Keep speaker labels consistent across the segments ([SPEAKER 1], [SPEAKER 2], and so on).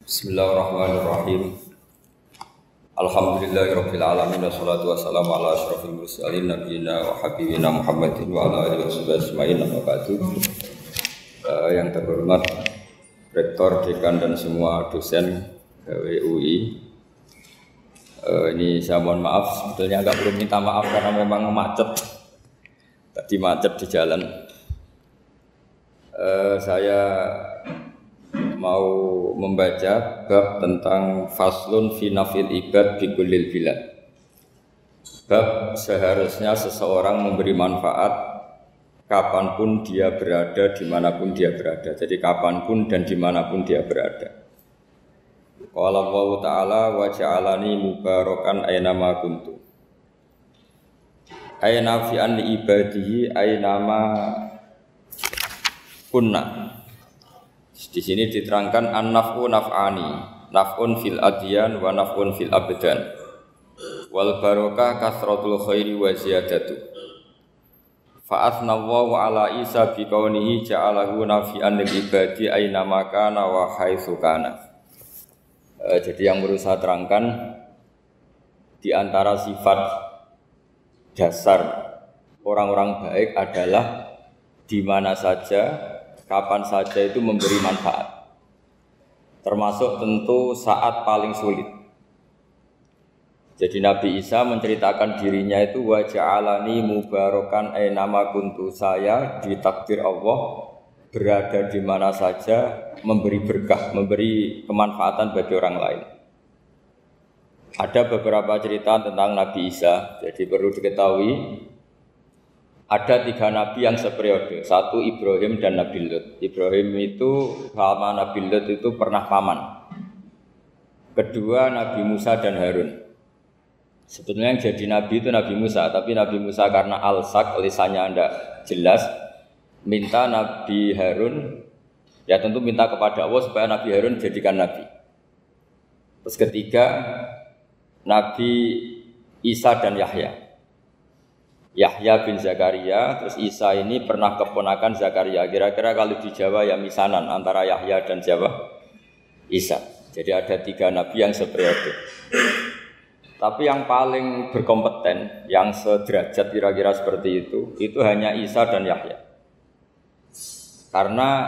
[SPEAKER 1] Bismillahirrahmanirrahim. Alhamdulillahirabbil alamin wassalatu wassalamu ala asyrofil mursalin nabiyina wa habibina Muhammadin wa ala alihi washabihi ajmain amma ba'du. Yang terhormat Rektor, Dekan dan semua dosen UI. Ini saya mohon maaf, sebetulnya agak perlu minta maaf karena memang macet. Tadi macet di jalan. Saya mau membaca bab tentang faslun fi nafil ibad bi kullil bilad. Bab seharusnya seseorang memberi manfaat kapanpun dia berada, dimanapun dia berada. Jadi kapanpun dan dimanapun dia berada. Qala Allah Ta'ala wa ja'alani mubarakan aynama kuntu. Ayna fi an ibadihi aynama kunna. Di sini diterangkan an-naf'u naf'ani, naf'un fil adyan wa naf'un fil abdan. Wal barokah kasratul khairi wa ziyadatu. Fa athna Allahu ala Isa bi kaunihi ja'alahu nafi'an lil ibadi aina makana wa haitsu kana. Jadi yang perlu saya terangkan di antara sifat dasar orang-orang baik adalah di mana saja, kapan saja itu memberi manfaat, termasuk tentu saat paling sulit. Jadi Nabi Isa menceritakan dirinya itu wa ja'alani mubarakan aynama kuntu, saya ditakdir Allah berada di mana saja memberi berkah, memberi kemanfaatan bagi orang lain. Ada beberapa cerita tentang Nabi Isa, jadi perlu diketahui ada 3 nabi yang seperiode. Satu Ibrahim dan Nabi Lut. Ibrahim itu sama Nabi Lut itu pernah paman. Kedua Nabi Musa dan Harun. Sebetulnya yang jadi nabi itu Nabi Musa, tapi Nabi Musa karena alsak, lisannya tidak jelas, minta Nabi Harun, ya tentu minta kepada Allah supaya Nabi Harun jadikan nabi. Terus ketiga Nabi Isa dan Yahya. Yahya bin Zakaria, terus Isa ini pernah keponakan Zakaria. Kira-kira kalau di Jawa ya misanan antara Yahya dan Isa. Jadi ada 3 nabi yang seperiode. Tapi yang paling berkompeten, yang sederajat kira-kira seperti itu hanya Isa dan Yahya. Karena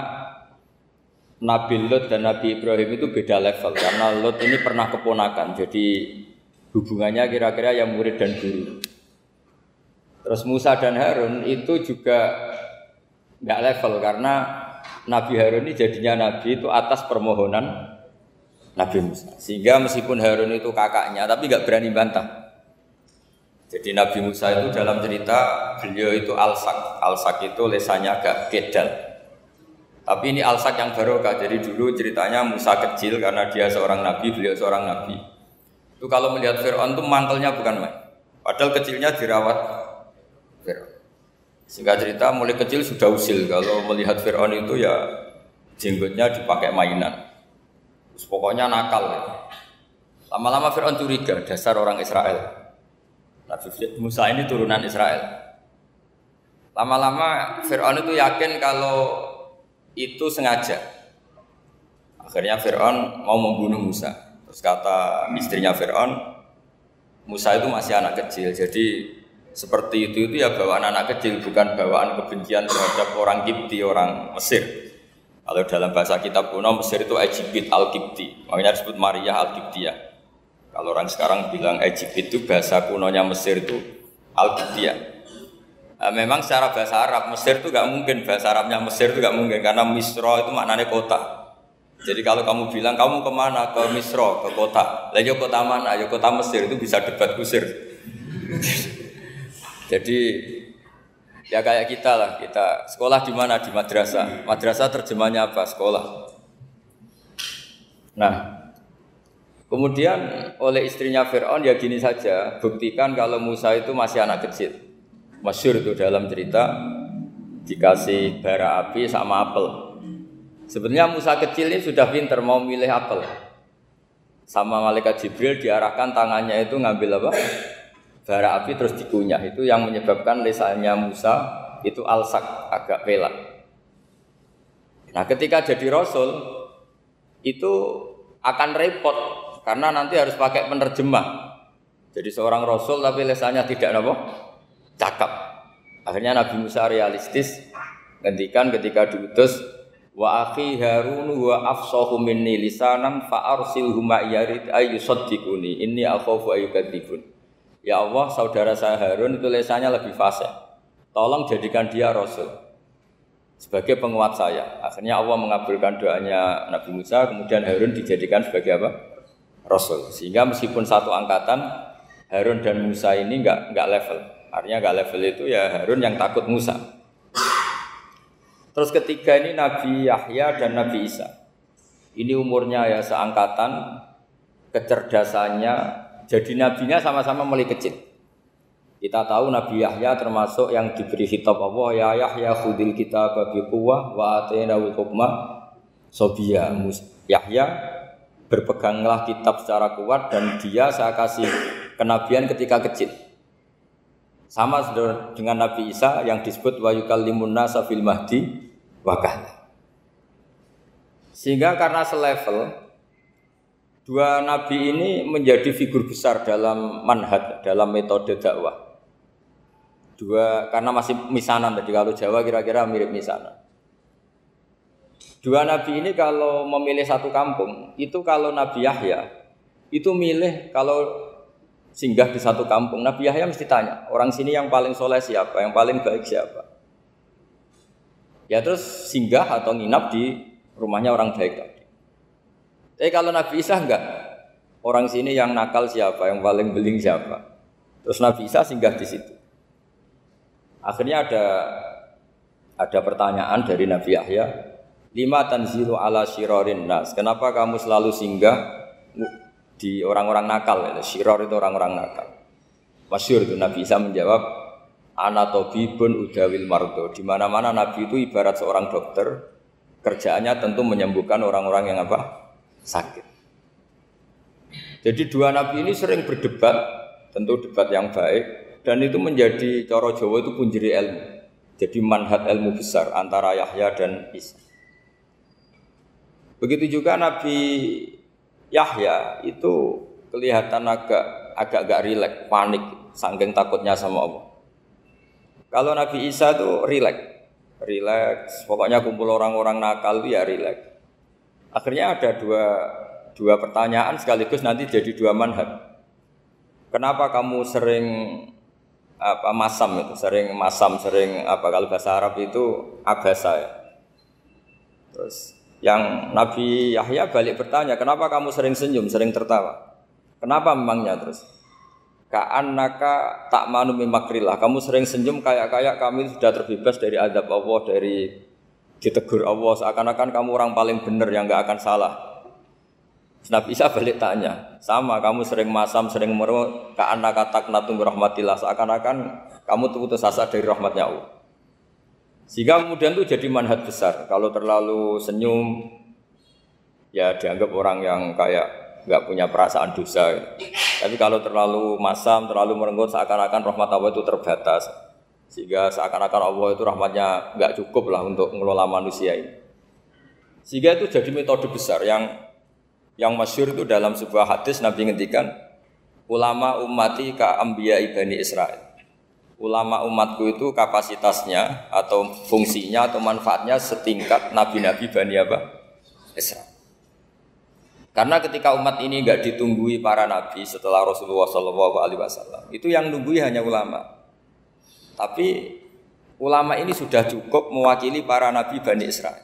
[SPEAKER 1] Nabi Lut dan Nabi Ibrahim itu beda level. Karena Lut ini pernah keponakan, jadi hubungannya kira-kira yang murid dan guru. Terus Musa dan Harun itu juga enggak level karena Nabi Harun ini jadinya nabi itu atas permohonan Nabi Musa. Sehingga meskipun Harun itu kakaknya tapi enggak berani bantah. Jadi Nabi Musa itu dalam cerita beliau itu alsak. Alsak itu lesannya agak kedal. Tapi ini alsak yang barokah. Jadi dulu ceritanya Musa kecil karena dia seorang nabi, beliau seorang nabi. Itu kalau melihat Fir'aun itu mantelnya bukan main. Padahal kecilnya dirawat Fir'aun. Singkat cerita mulai kecil sudah usil. Kalau melihat Fir'aun itu ya jenggotnya dipakai mainan. Terus pokoknya nakal ya. Lama-lama Fir'aun curiga, dasar orang Israel. Nabi Musa ini turunan Israel. Lama-lama Fir'aun itu yakin kalau itu sengaja. Akhirnya Fir'aun mau membunuh Musa. Terus kata istrinya Fir'aun, Musa itu masih anak kecil, jadi seperti itu ya bawaan anak kecil, bukan bawaan kebencian terhadap orang Kipti, orang Mesir. Kalau dalam bahasa kitab kuno Mesir itu Egypt al-Kipti, makanya disebut Maria al-Kiptiyah. Kalau orang sekarang bilang Egypt itu bahasa kunonya Mesir itu al-Kiptiyah. Nah, memang secara bahasa Arab Mesir itu enggak mungkin, bahasa Arabnya Mesir itu enggak mungkin karena Misra itu maknanya kota. Jadi kalau kamu bilang kamu kemana, ke Misra, ke kota, lah ya kota mana, ya kota Mesir, itu bisa debat kusir. Jadi ya kayak kita lah, kita sekolah di mana, di madrasah. Madrasah terjemahnya apa? Sekolah. Nah, kemudian oleh istrinya Fir'aun ya gini saja, buktikan kalau Musa itu masih anak kecil. Masyhur itu dalam cerita dikasih bara api sama apel. Sebenarnya Musa kecil ini sudah pintar mau milih apel. Sama malaikat Jibril diarahkan tangannya itu ngambil apa? Bara api terus dikunyah. Itu yang menyebabkan lisannya Musa itu alsak, agak pelak. Nah ketika jadi Rasul itu akan repot karena nanti harus pakai penerjemah. Jadi seorang rasul tapi lisannya tidak apa? Cakap. Akhirnya Nabi Musa realistis ngendikan ketika diutus wa akhi Harun wa afsahu minni lisanan fa arsilhu ma yarid ayyusaddiquni inni akhafu ayyukadzibun. Ya Allah, saudara saya Harun itu lisannya lebih fasih. Tolong jadikan dia rasul sebagai penguat saya. Akhirnya Allah mengabulkan doanya Nabi Musa, kemudian Harun dijadikan sebagai apa? Rasul. Sehingga meskipun satu angkatan, Harun dan Musa ini enggak level. Artinya enggak level itu ya Harun yang takut Musa. Terus ketiga ini Nabi Yahya dan Nabi Isa. Ini umurnya ya seangkatan, kecerdasannya, jadi nabinya sama-sama mulai kecil. Kita tahu Nabi Yahya termasuk yang diberi khitab Allah, ya Yahya khudil kitaba bi quwwah wa atainahul hukma sabiyya. Yahya berpeganglah kitab secara kuat dan dia saya kasih kenabian ketika kecil. Sama dengan Nabi Isa yang disebut wa yukallimun nasa fil mahdi wa kahla. Sehingga karena selevel, dua nabi ini menjadi figur besar dalam manhaj, dalam metode dakwah. Dua karena masih misanan tadi, kalau Jawa kira-kira mirip misanan. Dua nabi ini kalau memilih satu kampung, itu kalau Nabi Yahya itu milih kalau singgah di satu kampung, Nabi Yahya mesti tanya, orang sini yang paling soleh siapa, yang paling baik siapa. Ya terus singgah atau nginap di rumahnya orang baik tadi. Tapi kalau Nabi Isa enggak, orang sini yang nakal siapa, yang paling beling siapa. Terus Nabi Isa singgah di situ. Akhirnya ada pertanyaan dari Nabi Yahya, lima tanzilu ala syirarin nas. Kenapa kamu selalu singgah di orang-orang nakal? Syirar itu orang-orang nakal. Masyhur itu Nabi Isa menjawab, ana tabibun udawil mardo. Di mana-mana Nabi itu ibarat seorang dokter, kerjaannya tentu menyembuhkan orang-orang yang apa? Sakit. Jadi dua nabi ini sering berdebat, tentu debat yang baik, dan itu menjadi cara Jawa itu punjeri ilmu. Jadi manhaj ilmu besar antara Yahya dan Isa. Begitu juga Nabi Yahya itu kelihatan agak rileks, panik, saking takutnya sama Allah. Kalau Nabi Isa itu rileks, pokoknya kumpul orang-orang nakal itu ya rileks. Akhirnya ada dua pertanyaan sekaligus nanti jadi dua manhaj. Kenapa kamu sering masam itu, sering kalau bahasa Arab itu abasa ya. Terus yang Nabi Yahya balik bertanya, kenapa kamu sering senyum, sering tertawa? Kenapa memangnya terus? Ka'annaka ta'manu min makrillah. Kamu sering senyum kayak kami sudah terbebas dari azab Allah, dari ditegur Allah, seakan-akan kamu orang paling benar yang enggak akan salah. Nabi Isa balik tanya, sama kamu sering masam, sering meru, ka'annaka taqnatu min rahmatillah, seakan-akan kamu putus asa dari rahmatnya Allah. Sehingga kemudian itu jadi manhaj besar. Kalau terlalu senyum, ya dianggap orang yang kayak enggak punya perasaan dosa. Tapi kalau terlalu masam, terlalu merenggut, seakan-akan rahmat Allah itu terbatas. Sehingga seakan-akan Allah itu rahmatnya enggak cukup lah untuk mengelola manusia ini. Sehingga itu jadi metode besar yang masyhur itu dalam sebuah hadis Nabi ngendikan, ulama ummati ka anbiya'i Bani Israil. Ulama umatku itu kapasitasnya atau fungsinya atau manfaatnya setingkat nabi-nabi Bani Israil. Karena ketika umat ini enggak ditunggui para nabi setelah Rasulullah SAW, itu yang nunggui hanya ulama. Tapi ulama ini sudah cukup mewakili para nabi Bani Israil.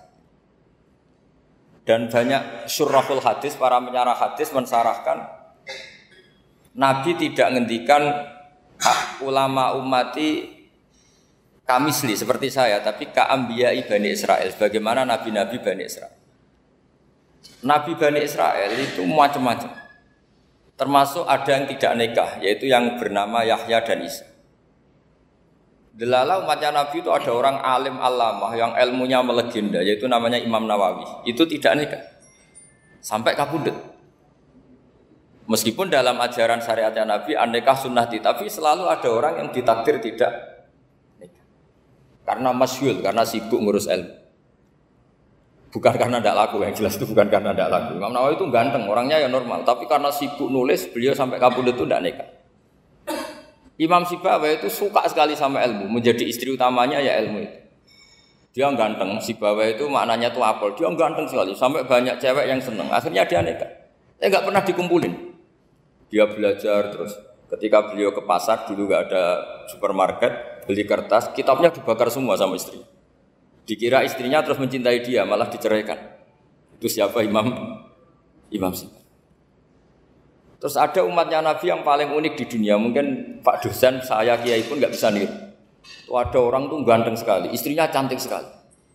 [SPEAKER 1] Dan banyak syurahul hadis, para penyarah hadis mensarahkan Nabi tidak ngendikan ulama ummati kamisli seperti saya, tapi ka'ambiyai Bani Israil, bagaimana nabi-nabi Bani Israil. Nabi Bani Israil itu macam-macam. Termasuk ada yang tidak nikah, yaitu yang bernama Yahya dan Isa. Delala umatnya Nabi itu ada orang alim alamah yang ilmunya melegenda, yaitu namanya Imam Nawawi. Itu tidak nikah sampai kabudut. Meskipun dalam ajaran syariatnya Nabi an-nikah sunnati, tapi selalu ada orang yang ditakdir tidak nikah karena masyhur, karena sibuk ngurus ilmu. Bukan karena tidak laku, yang jelas itu bukan karena tidak laku. Imam Nawawi itu ganteng, orangnya ya normal. Tapi karena sibuk nulis, beliau sampai kabur itu tidak nikah. Imam Sibawayh itu suka sekali sama ilmu, menjadi istri utamanya ya ilmu itu. Dia ganteng, Sibawayh itu maknanya tuh apel. Dia ganteng sekali, sampai banyak cewek yang seneng. Akhirnya dia nikah. Nggak pernah dikumpulin. Dia belajar terus. Ketika beliau ke pasar, dulu nggak ada supermarket, beli kertas, kitabnya dibakar semua sama istri. Dikira istrinya terus mencintai dia, malah diceraikan. Itu siapa? Imam Sibawayh. Terus ada umatnya Nabi yang paling unik di dunia. Mungkin Pak dosen, saya kiai pun nggak bisa niru. Itu ada orang tuh ganteng sekali, istrinya cantik sekali.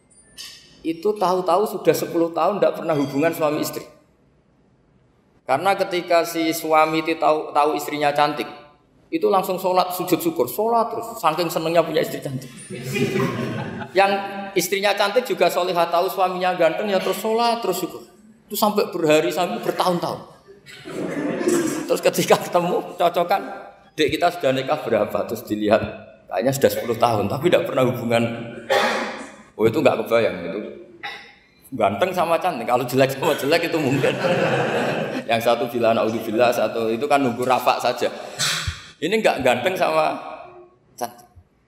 [SPEAKER 1] Itu tahu-tahu sudah 10 tahun tidak pernah hubungan suami istri. Karena ketika si suami itu tahu istrinya cantik, itu langsung sholat sujud syukur, sholat terus, saking senengnya punya istri cantik. Yang istrinya cantik juga solihah, tahu suaminya ganteng ya terus sholat terus syukur. Itu sampai berhari sampai bertahun-tahun. Terus ketika ketemu cocokan, dek kita sudah nikah berapa? Terus dilihat kayaknya sudah 10 tahun, tapi tidak pernah hubungan. Oh itu nggak kebayang itu. Ganteng sama cantik, kalau jelek sama jelek itu mungkin. Yang satu bilang naudzubillah, satu itu kan nunggu rafa saja. Ini nggak ganteng sama cantik.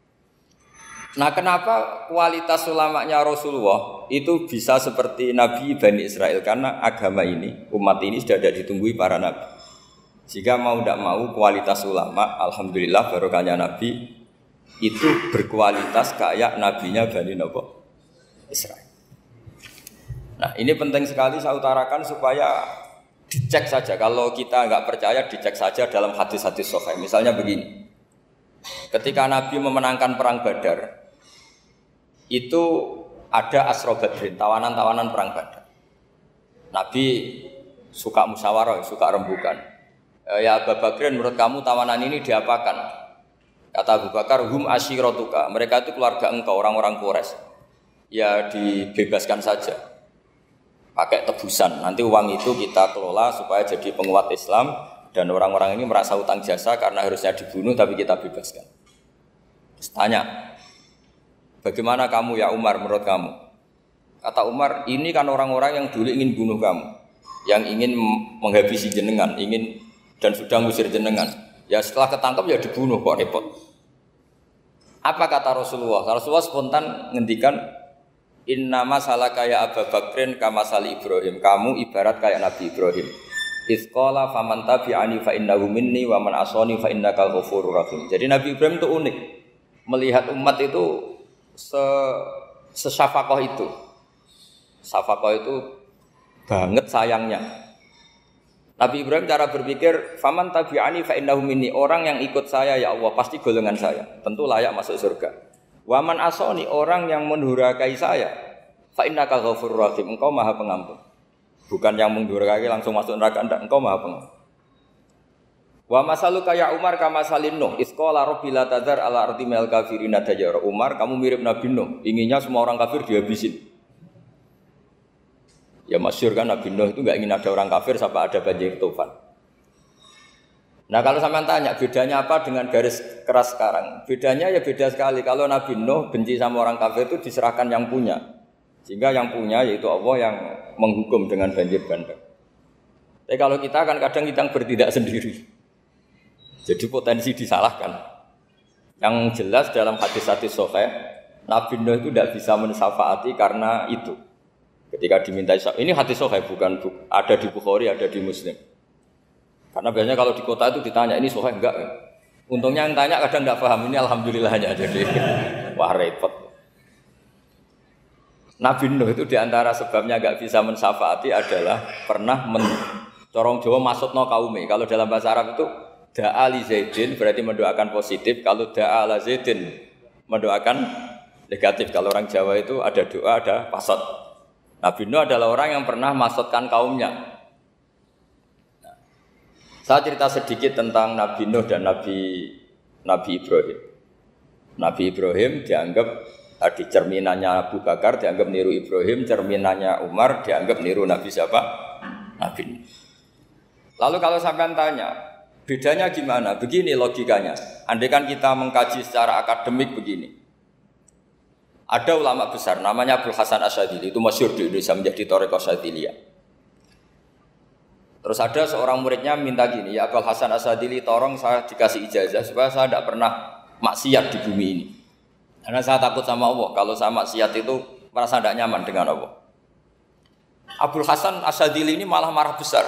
[SPEAKER 1] Nah kenapa kualitas ulamanya Rasulullah itu bisa seperti Nabi Bani Israel? Karena agama ini, umat ini sudah ada ditunggui para nabi. Jika mau tidak mau kualitas ulama, alhamdulillah barokahnya Nabi itu berkualitas kayak nabinya Bani Israel. Nah ini penting sekali saya utarakan supaya dicek saja. Kalau kita nggak percaya, dicek saja dalam hadis-hadis sahih. Misalnya begini, ketika Nabi memenangkan perang Badar, itu ada Asra Badrin, tawanan-tawanan perang Badar. Nabi suka musyawarah, suka rembukan. Ya Abu Bakrin, menurut kamu tawanan ini diapakan? Kata Abu Bakar, hum asyiratuka. Mereka itu keluarga engkau, orang-orang Quraisy. Ya dibebaskan saja. Pakai tebusan. Nanti uang itu kita kelola supaya jadi penguat Islam. Dan orang-orang ini merasa utang jasa karena harusnya dibunuh, tapi kita bebaskan. Terus tanya, bagaimana kamu ya Umar, menurut kamu? Kata Umar, ini kan orang-orang yang dulu ingin bunuh kamu. Yang ingin menghabisi jenengan, ingin dan sudah ngusir jenengan. Ya setelah ketangkap ya dibunuh, kok repot. Apa kata Rasulullah? Rasulullah spontan ngendikan, innama salaka ya Abu Bakrin kama sali Ibrahim. Kamu ibarat kayak Nabi Ibrahim. Isqala faman tabi'ani fa innahu minni wa man asani fa innakal ghafurur rahim. Jadi Nabi Ibrahim itu unik. Melihat umat itu sesyafakoh itu. Syafakoh itu banget sayangnya. Nabi Ibrahim cara berpikir, faman tabi'ani fa innahu minni, orang yang ikut saya ya Allah pasti golongan saya, tentu layak masuk surga. Wa man asani, orang yang mendurhakai saya, fa innaka ghafurur rahim, engkau Maha Pengampun. Bukan yang mendurhakai langsung masuk neraka, enggak, engkau Maha Pengampun. Wa masaluka ya Umar kama salin Nuh, isqala rabbi la tadzar ala ardi minal kafirina dajjara. Umar, kamu mirip Nabi Nuh, inginnya semua orang kafir dihabisin. Ya masyhur kan Nabi Nuh itu enggak ingin ada orang kafir sampai ada banjir tufan. Nah kalau sampean tanya bedanya apa dengan garis keras sekarang? Bedanya ya beda sekali. Kalau Nabi Nuh benci sama orang kafir itu diserahkan yang punya. Sehingga yang punya yaitu Allah yang menghukum dengan banjir bandang. Tapi kalau kita kan kadang kita bertindak sendiri. Jadi potensi disalahkan. Yang jelas dalam hadis-hadis sahih, Nabi Nuh itu tidak bisa mensyafaati karena itu. Ketika diminta ini hadis sahih, bukan ada di Bukhari, ada di Muslim. Karena biasanya kalau di kota itu ditanya ini sahih enggak? Untungnya yang tanya kadang enggak paham, ini alhamdulillahnya jadi wah repot. Nabi Nuh itu diantara sebabnya enggak bisa mensyafaati adalah pernah corong Jawa maksudno kaume. Kalau dalam bahasa Arab itu da'a li Zaidin berarti mendoakan positif, kalau da'a la Zaidin mendoakan negatif. Kalau orang Jawa itu ada doa, ada pasot. Nabi Nuh adalah orang yang pernah maksudkan kaumnya. Nah, saya cerita sedikit tentang Nabi Nuh dan Nabi Ibrahim. Nabi Ibrahim dianggap tadi cerminannya Abu Bakar, dianggap niru Ibrahim, cerminannya Umar, dianggap niru Nabi siapa? Nabi Nuh. Lalu kalau sampean tanya, bedanya gimana? Begini logikanya. Andai kan kita mengkaji secara akademik begini. Ada ulama besar namanya Abdul Hasan Asyadzili, itu masyhur di Indonesia menjadi Thariqah Asyadziliyah. Terus ada seorang muridnya minta gini, ya Abdul Hasan Asyadzili, tolong saya dikasih ijazah supaya saya tidak pernah maksiat di bumi ini. Karena saya takut sama Allah, kalau saya maksiat itu merasa tidak nyaman dengan Allah. Abdul Hasan Asyadzili ini malah marah besar.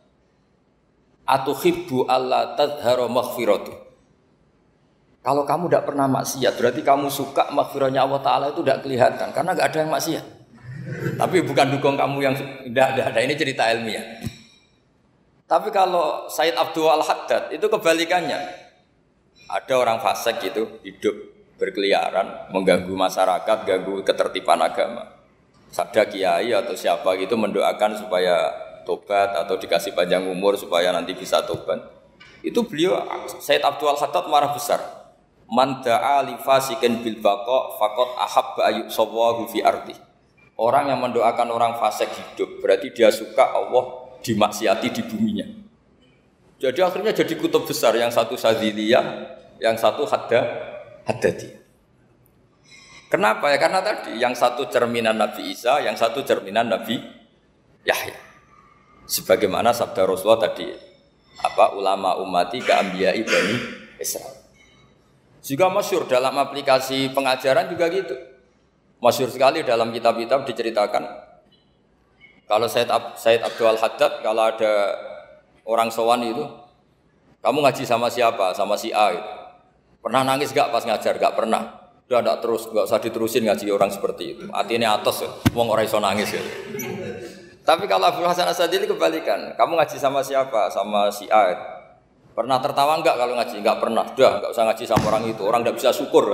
[SPEAKER 1] Atuhibbu alla tadhharu maghfiratu. Kalau kamu tidak pernah maksiat, berarti kamu suka maghfirahnya Allah Ta'ala itu tidak kelihatan, karena tidak ada yang maksiat. Tapi bukan dukung kamu yang tidak ada, ini cerita ilmiah. Tapi kalau Said Abdul Al-Haddad itu kebalikannya. Ada orang fasik gitu, hidup berkeliaran, mengganggu masyarakat, ganggu ketertiban agama. Ada kiai atau siapa gitu mendoakan supaya tobat atau dikasih panjang umur supaya nanti bisa tobat. Itu beliau, Said Abdul Al-Haddad marah besar. Man da'a li fasikin bil baqa faqad ahabba ayyusawahu fi ardi. Orang yang mendoakan orang fasik hidup berarti dia suka Allah dimaksiati di buminya. Jadi akhirnya jadi kutub besar, yang satu Sadziliyah, yang satu Haddadi. Kenapa ya? Karena tadi yang satu cerminan Nabi Isa, yang satu cerminan Nabi Yahya. Sebagaimana sabda Rasulullah tadi, ulama ummati ka anbiya'i bani Israil. Juga masyhur dalam aplikasi pengajaran juga gitu. Masyhur sekali dalam kitab-kitab diceritakan. Kalau Said Abdul Haddad, kalau ada orang sowan itu, kamu ngaji sama siapa? Sama si A gitu. Pernah nangis gak pas ngajar? Gak pernah. Udah gak terus, gak usah diterusin ngaji orang seperti itu. Artinya atas ya, wong ora iso nangis ya. Tapi kalau Abdul Hasan Asyadzili kebalikan. Kamu ngaji sama siapa? Sama si A gitu. Pernah tertawa enggak kalau ngaji? Enggak pernah. Udah, enggak usah ngaji sama orang itu. Orang enggak bisa syukur.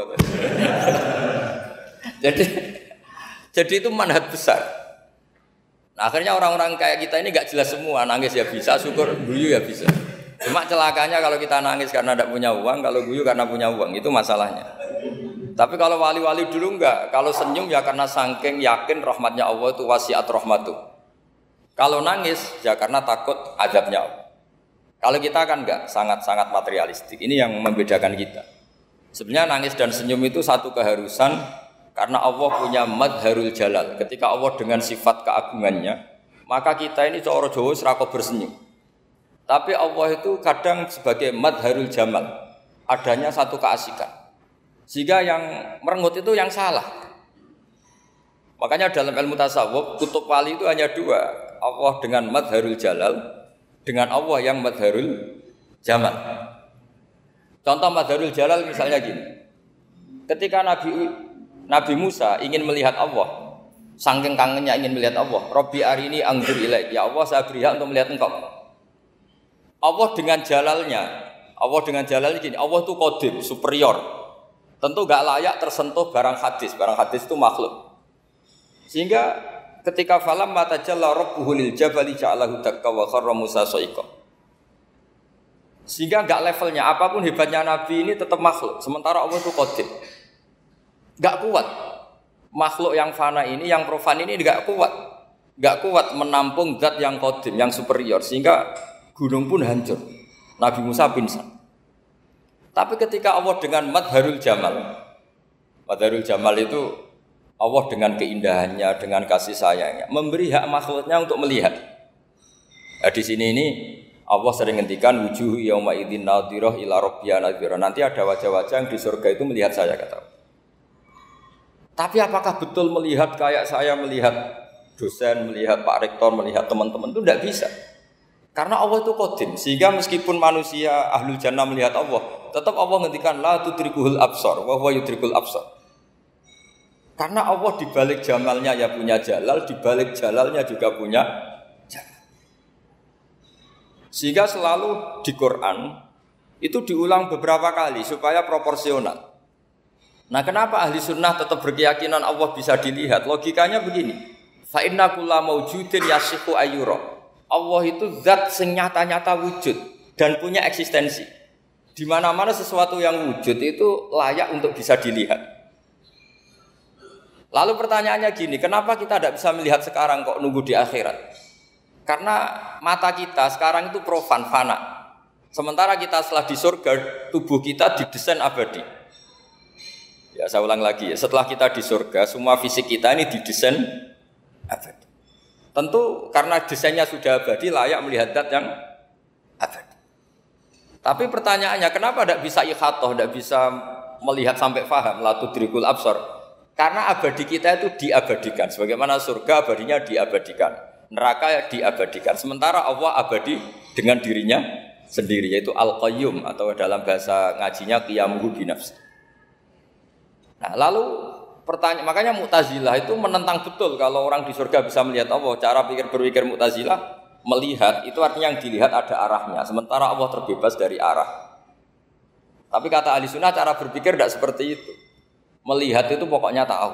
[SPEAKER 1] Jadi itu manhaj besar. Nah, akhirnya orang-orang kayak kita ini enggak jelas semua. Nangis ya bisa, syukur, guyu ya bisa. Cuma celakanya kalau kita nangis karena tidak punya uang, kalau guyu karena punya uang, itu masalahnya. Tapi kalau wali-wali dulu enggak. Kalau senyum ya karena saking yakin rahmatnya Allah itu wasiat rahmatu. Kalau nangis ya karena takut azabnya Allah. Kalau kita kan enggak, sangat-sangat materialistik. Ini yang membedakan kita. Sebenarnya nangis dan senyum itu satu keharusan karena Allah punya madharul jalal. Ketika Allah dengan sifat keagungannya, maka kita ini cara Jawa serako bersenyum. Tapi Allah itu kadang sebagai madharul jamal, adanya satu keasikan. Sehingga yang merengut itu yang salah. Makanya dalam ilmu tasawuf, kutub wali itu hanya dua. Allah dengan madharul jalal, dengan Allah yang madharul jamal. Contoh madharul jalal misalnya gini. Ketika Nabi Musa ingin melihat Allah, saking kangennya ingin melihat Allah, Rabbi arini anzur ilaik, ya Allah saya beri hak untuk melihat engkau. Allah dengan jalalnya gini, Allah itu qadim, superior. Tentu enggak layak tersentuh barang hadis itu makhluk. Sehingga ketika falam matajalla rabbuhu lil jabali ja'alahu dakka wa kharra Musa sa'iqa. Sehingga enggak levelnya, apapun hebatnya Nabi ini tetap makhluk, sementara Allah itu qadim. Enggak kuat. Makhluk yang fana ini, yang profan ini enggak kuat. Enggak kuat menampung zat yang qadim, yang superior, sehingga gunung pun hancur. Nabi Musa pingsan. Tapi ketika Allah dengan madharul jamal itu Allah dengan keindahannya, dengan kasih sayangnya, memberi hak makhluknya untuk melihat. Nah, di sini ini Allah sering ngendikan wujuhu yauma idzin nadhirah ila rabbiha nadhirah. Nanti ada wajah-wajah yang di surga itu melihat saya, kata. Tapi apakah betul melihat kayak saya melihat dosen, melihat Pak Rektor, melihat teman-teman itu tidak bisa. Karena Allah itu qadim, sehingga meskipun manusia ahlul jannah melihat Allah, tetap Allah ngendikan la tudrikuhul absar wa huwa yudrikul absar. Karena Allah di balik jamalnya ya punya jalal, di balik jalalnya juga punya jalal. Sehingga selalu di Quran itu diulang beberapa kali supaya proporsional. Nah, kenapa ahli sunnah tetap berkeyakinan Allah bisa dilihat? Logikanya begini. Fa inna kulla maujudin yasihu ayyura. Allah itu zat sing nyata-nyata wujud dan punya eksistensi. Di mana-mana sesuatu yang wujud itu layak untuk bisa dilihat. Lalu pertanyaannya gini, kenapa kita tidak bisa melihat sekarang kok nunggu di akhirat? Karena mata kita sekarang itu profan, fana. Sementara kita setelah di surga, tubuh kita didesain abadi. Ya, Ya, saya ulang lagi ya. Setelah kita di surga, semua fisik kita ini didesain abadi. Tentu karena desainnya sudah abadi, layak melihat zat yang abadi. Tapi pertanyaannya, kenapa tidak bisa ikhatoh, tidak bisa melihat sampai faham, la tudrikul absar? Karena abadi kita itu diabadikan. Sebagaimana surga abadinya diabadikan, neraka diabadikan. Sementara Allah abadi dengan dirinya sendiri, yaitu Al-Qayyum, atau dalam bahasa ngajinya qiyamuhu binafsi. Nah, lalu makanya Mu'tazilah itu menentang betul kalau orang di surga bisa melihat Allah. Cara berpikir Mu'tazilah, melihat itu artinya yang dilihat ada arahnya, sementara Allah terbebas dari arah. Tapi kata ahli sunnah cara berpikir tidak seperti itu. Melihat itu pokoknya tahu.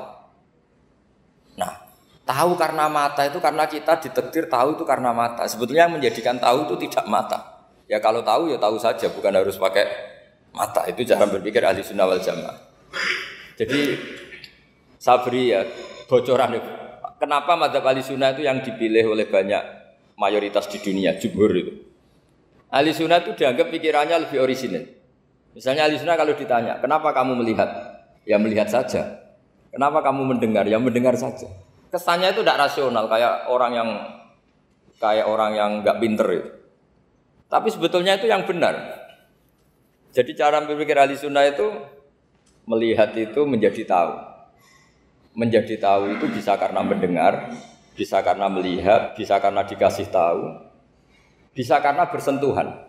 [SPEAKER 1] Nah, tahu karena mata itu karena kita ditakdir tahu itu karena mata. Sebetulnya yang menjadikan tahu itu tidak mata. Ya kalau tahu ya tahu saja, bukan harus pakai mata. Itu cara berpikir ahli sunnah wal jamaah. Jadi sabri ya bocoran. Kenapa mazhab ahli sunnah itu yang dipilih oleh banyak mayoritas di dunia, jumhur itu. Ahli sunnah itu dianggap pikirannya lebih orisinal. Misalnya ahli sunnah kalau ditanya, kenapa kamu melihat? Ya melihat saja. Kenapa kamu mendengar? Ya mendengar saja. Kesannya itu tidak rasional, kayak orang yang nggak pinter itu. Tapi sebetulnya itu yang benar. Jadi cara berpikir ahli sunnah itu melihat itu menjadi tahu. Menjadi tahu itu bisa karena mendengar, bisa karena melihat, bisa karena dikasih tahu, bisa karena bersentuhan.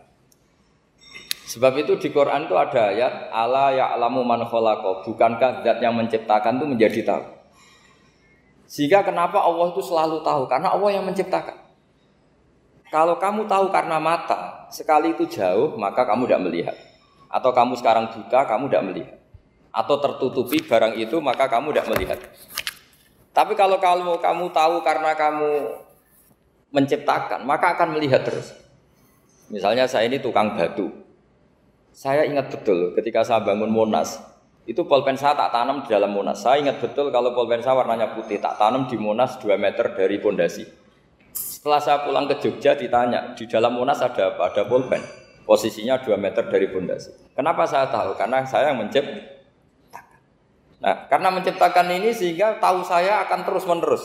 [SPEAKER 1] Sebab itu di Quran itu ada ayat ala ya'lamu man khalaqa, bukankah zat yang menciptakan itu menjadi tahu. Sehingga kenapa Allah itu selalu tahu? Karena Allah yang menciptakan. Kalau kamu tahu karena mata, sekali itu jauh, maka kamu tidak melihat. Atau kamu sekarang buta, kamu tidak melihat. Atau tertutupi barang itu, maka kamu tidak melihat. Tapi kalau kamu tahu karena kamu menciptakan, maka akan melihat terus. Misalnya saya ini tukang batu. Saya ingat betul ketika saya bangun Monas, itu pulpen saya tak tanam di dalam Monas. Saya ingat betul kalau pulpen saya warnanya putih, tak tanam di Monas 2 meter dari pondasi. Setelah saya pulang ke Jogja ditanya, di dalam Monas ada apa? Ada pulpen. Posisinya 2 meter dari pondasi. Kenapa saya tahu? Karena saya yang menciptakan. Nah, karena menciptakan ini sehingga tahu saya akan terus menerus.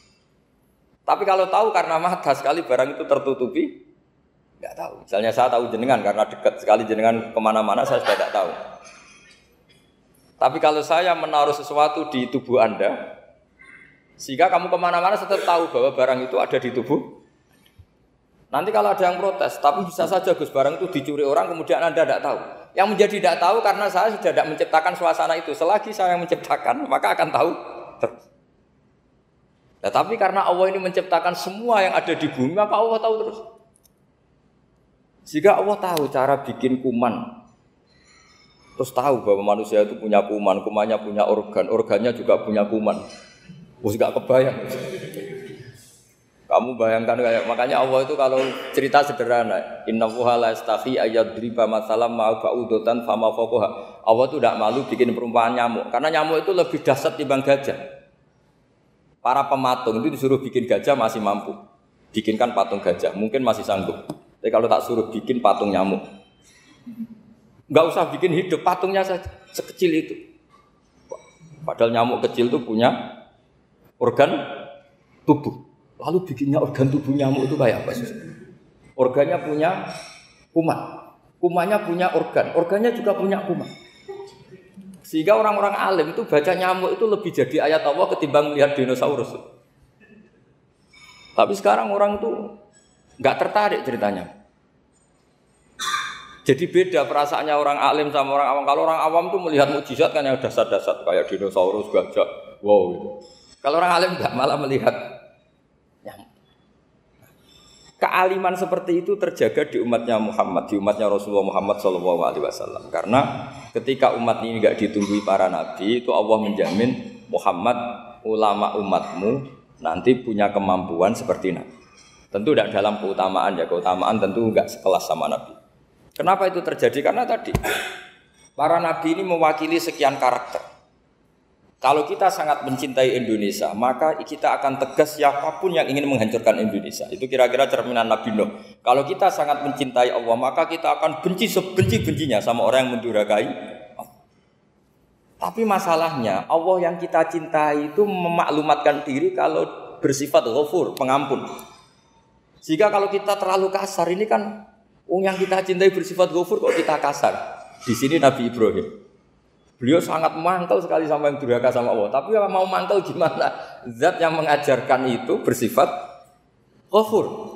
[SPEAKER 1] Tapi kalau tahu karena mata, sekali barang itu tertutupi, tidak tahu. Misalnya saya tahu jenengan karena dekat sekali jenengan kemana-mana saya sudah tidak tahu. Tapi kalau saya menaruh sesuatu di tubuh Anda, sehingga kamu kemana-mana tetap tahu bahwa barang itu ada di tubuh. Nanti kalau ada yang protes, tapi bisa saja Gus barang itu dicuri orang kemudian Anda tidak tahu. Yang menjadi tidak tahu karena saya sudah tidak menciptakan suasana itu. Selagi saya yang menciptakan, maka akan tahu terus. Nah, tapi karena Allah ini menciptakan semua yang ada di bumi, maka Allah tahu terus. Jika Allah tahu cara bikin kuman, terus tahu bahwa manusia itu punya kuman, kumannya punya organ, organnya juga punya kuman. Terus gak kebayang. Kamu bayangkan kayak makanya Allah itu kalau cerita sederhana, innallaha la yastahi ayyadriba mathalam ma ba'udatan fama fawqaha. Allah itu tidak malu bikin perumpamaan nyamuk, karena nyamuk itu lebih dahsyat dibanding gajah. Para pematung itu disuruh bikin gajah masih mampu. Bikinkan patung gajah, mungkin masih sanggup. Tapi kalau tak suruh bikin patung nyamuk, nggak usah bikin hidup, patungnya saja sekecil itu. Padahal nyamuk kecil itu punya organ tubuh. Lalu bikinnya organ tubuh nyamuk itu kayak apa sih? Organnya punya kuman, kumannya punya organ, organnya juga punya kuman. Sehingga orang-orang alim itu baca nyamuk itu lebih jadi ayat Allah ketimbang melihat dinosaurus. Tapi sekarang orang itu nggak tertarik ceritanya. Jadi beda perasaannya orang alim sama orang awam. Kalau orang awam tuh melihat mukjizat kan yang dasar-dasar kayak dinosaurus, gajah, wow gitu. Kalau orang alim nggak, malah melihat nyamuk. Kealiman seperti itu terjaga di umatnya Muhammad, di umatnya Rasulullah Muhammad SAW. Karena ketika umat ini nggak ditumbuhi para nabi, itu Allah menjamin Muhammad, ulama umatmu nanti punya kemampuan seperti nabi. Tentu tidak dalam keutamaan ya, keutamaan tentu enggak sekelas sama Nabi. Kenapa itu terjadi? Karena tadi para Nabi ini mewakili sekian karakter. Kalau kita sangat mencintai Indonesia, maka kita akan tegas siapapun yang ingin menghancurkan Indonesia. Itu kira-kira cerminan Nabi Nuh. Kalau kita sangat mencintai Allah, maka kita akan benci sebenci-bencinya sama orang yang mendurhakai. Tapi masalahnya Allah yang kita cintai itu memaklumatkan diri kalau bersifat ghafur, pengampun. Jika kalau kita terlalu kasar ini kan yang kita cintai bersifat ghafur kok kita kasar. Di sini Nabi Ibrahim. Beliau sangat mangkel sekali sama yang durhaka sama Allah. Tapi mau mangkel gimana? Zat yang mengajarkan itu bersifat ghafur.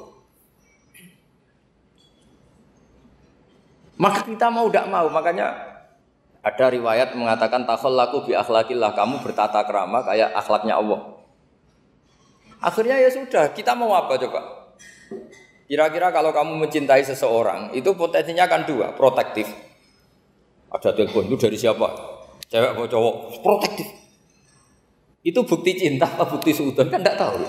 [SPEAKER 1] Maka kita mau tidak mau, makanya ada riwayat mengatakan takhallaku bi akhlaqillah, kamu bertata krama kayak akhlaknya Allah. Akhirnya ya sudah, kita mau apa coba? Kira-kira kalau kamu mencintai seseorang, itu potensinya kan dua, protektif. Ada telepon itu dari siapa? Cewek atau cowok? Protektif. Itu bukti cinta atau bukti suudzon kan tidak tahu.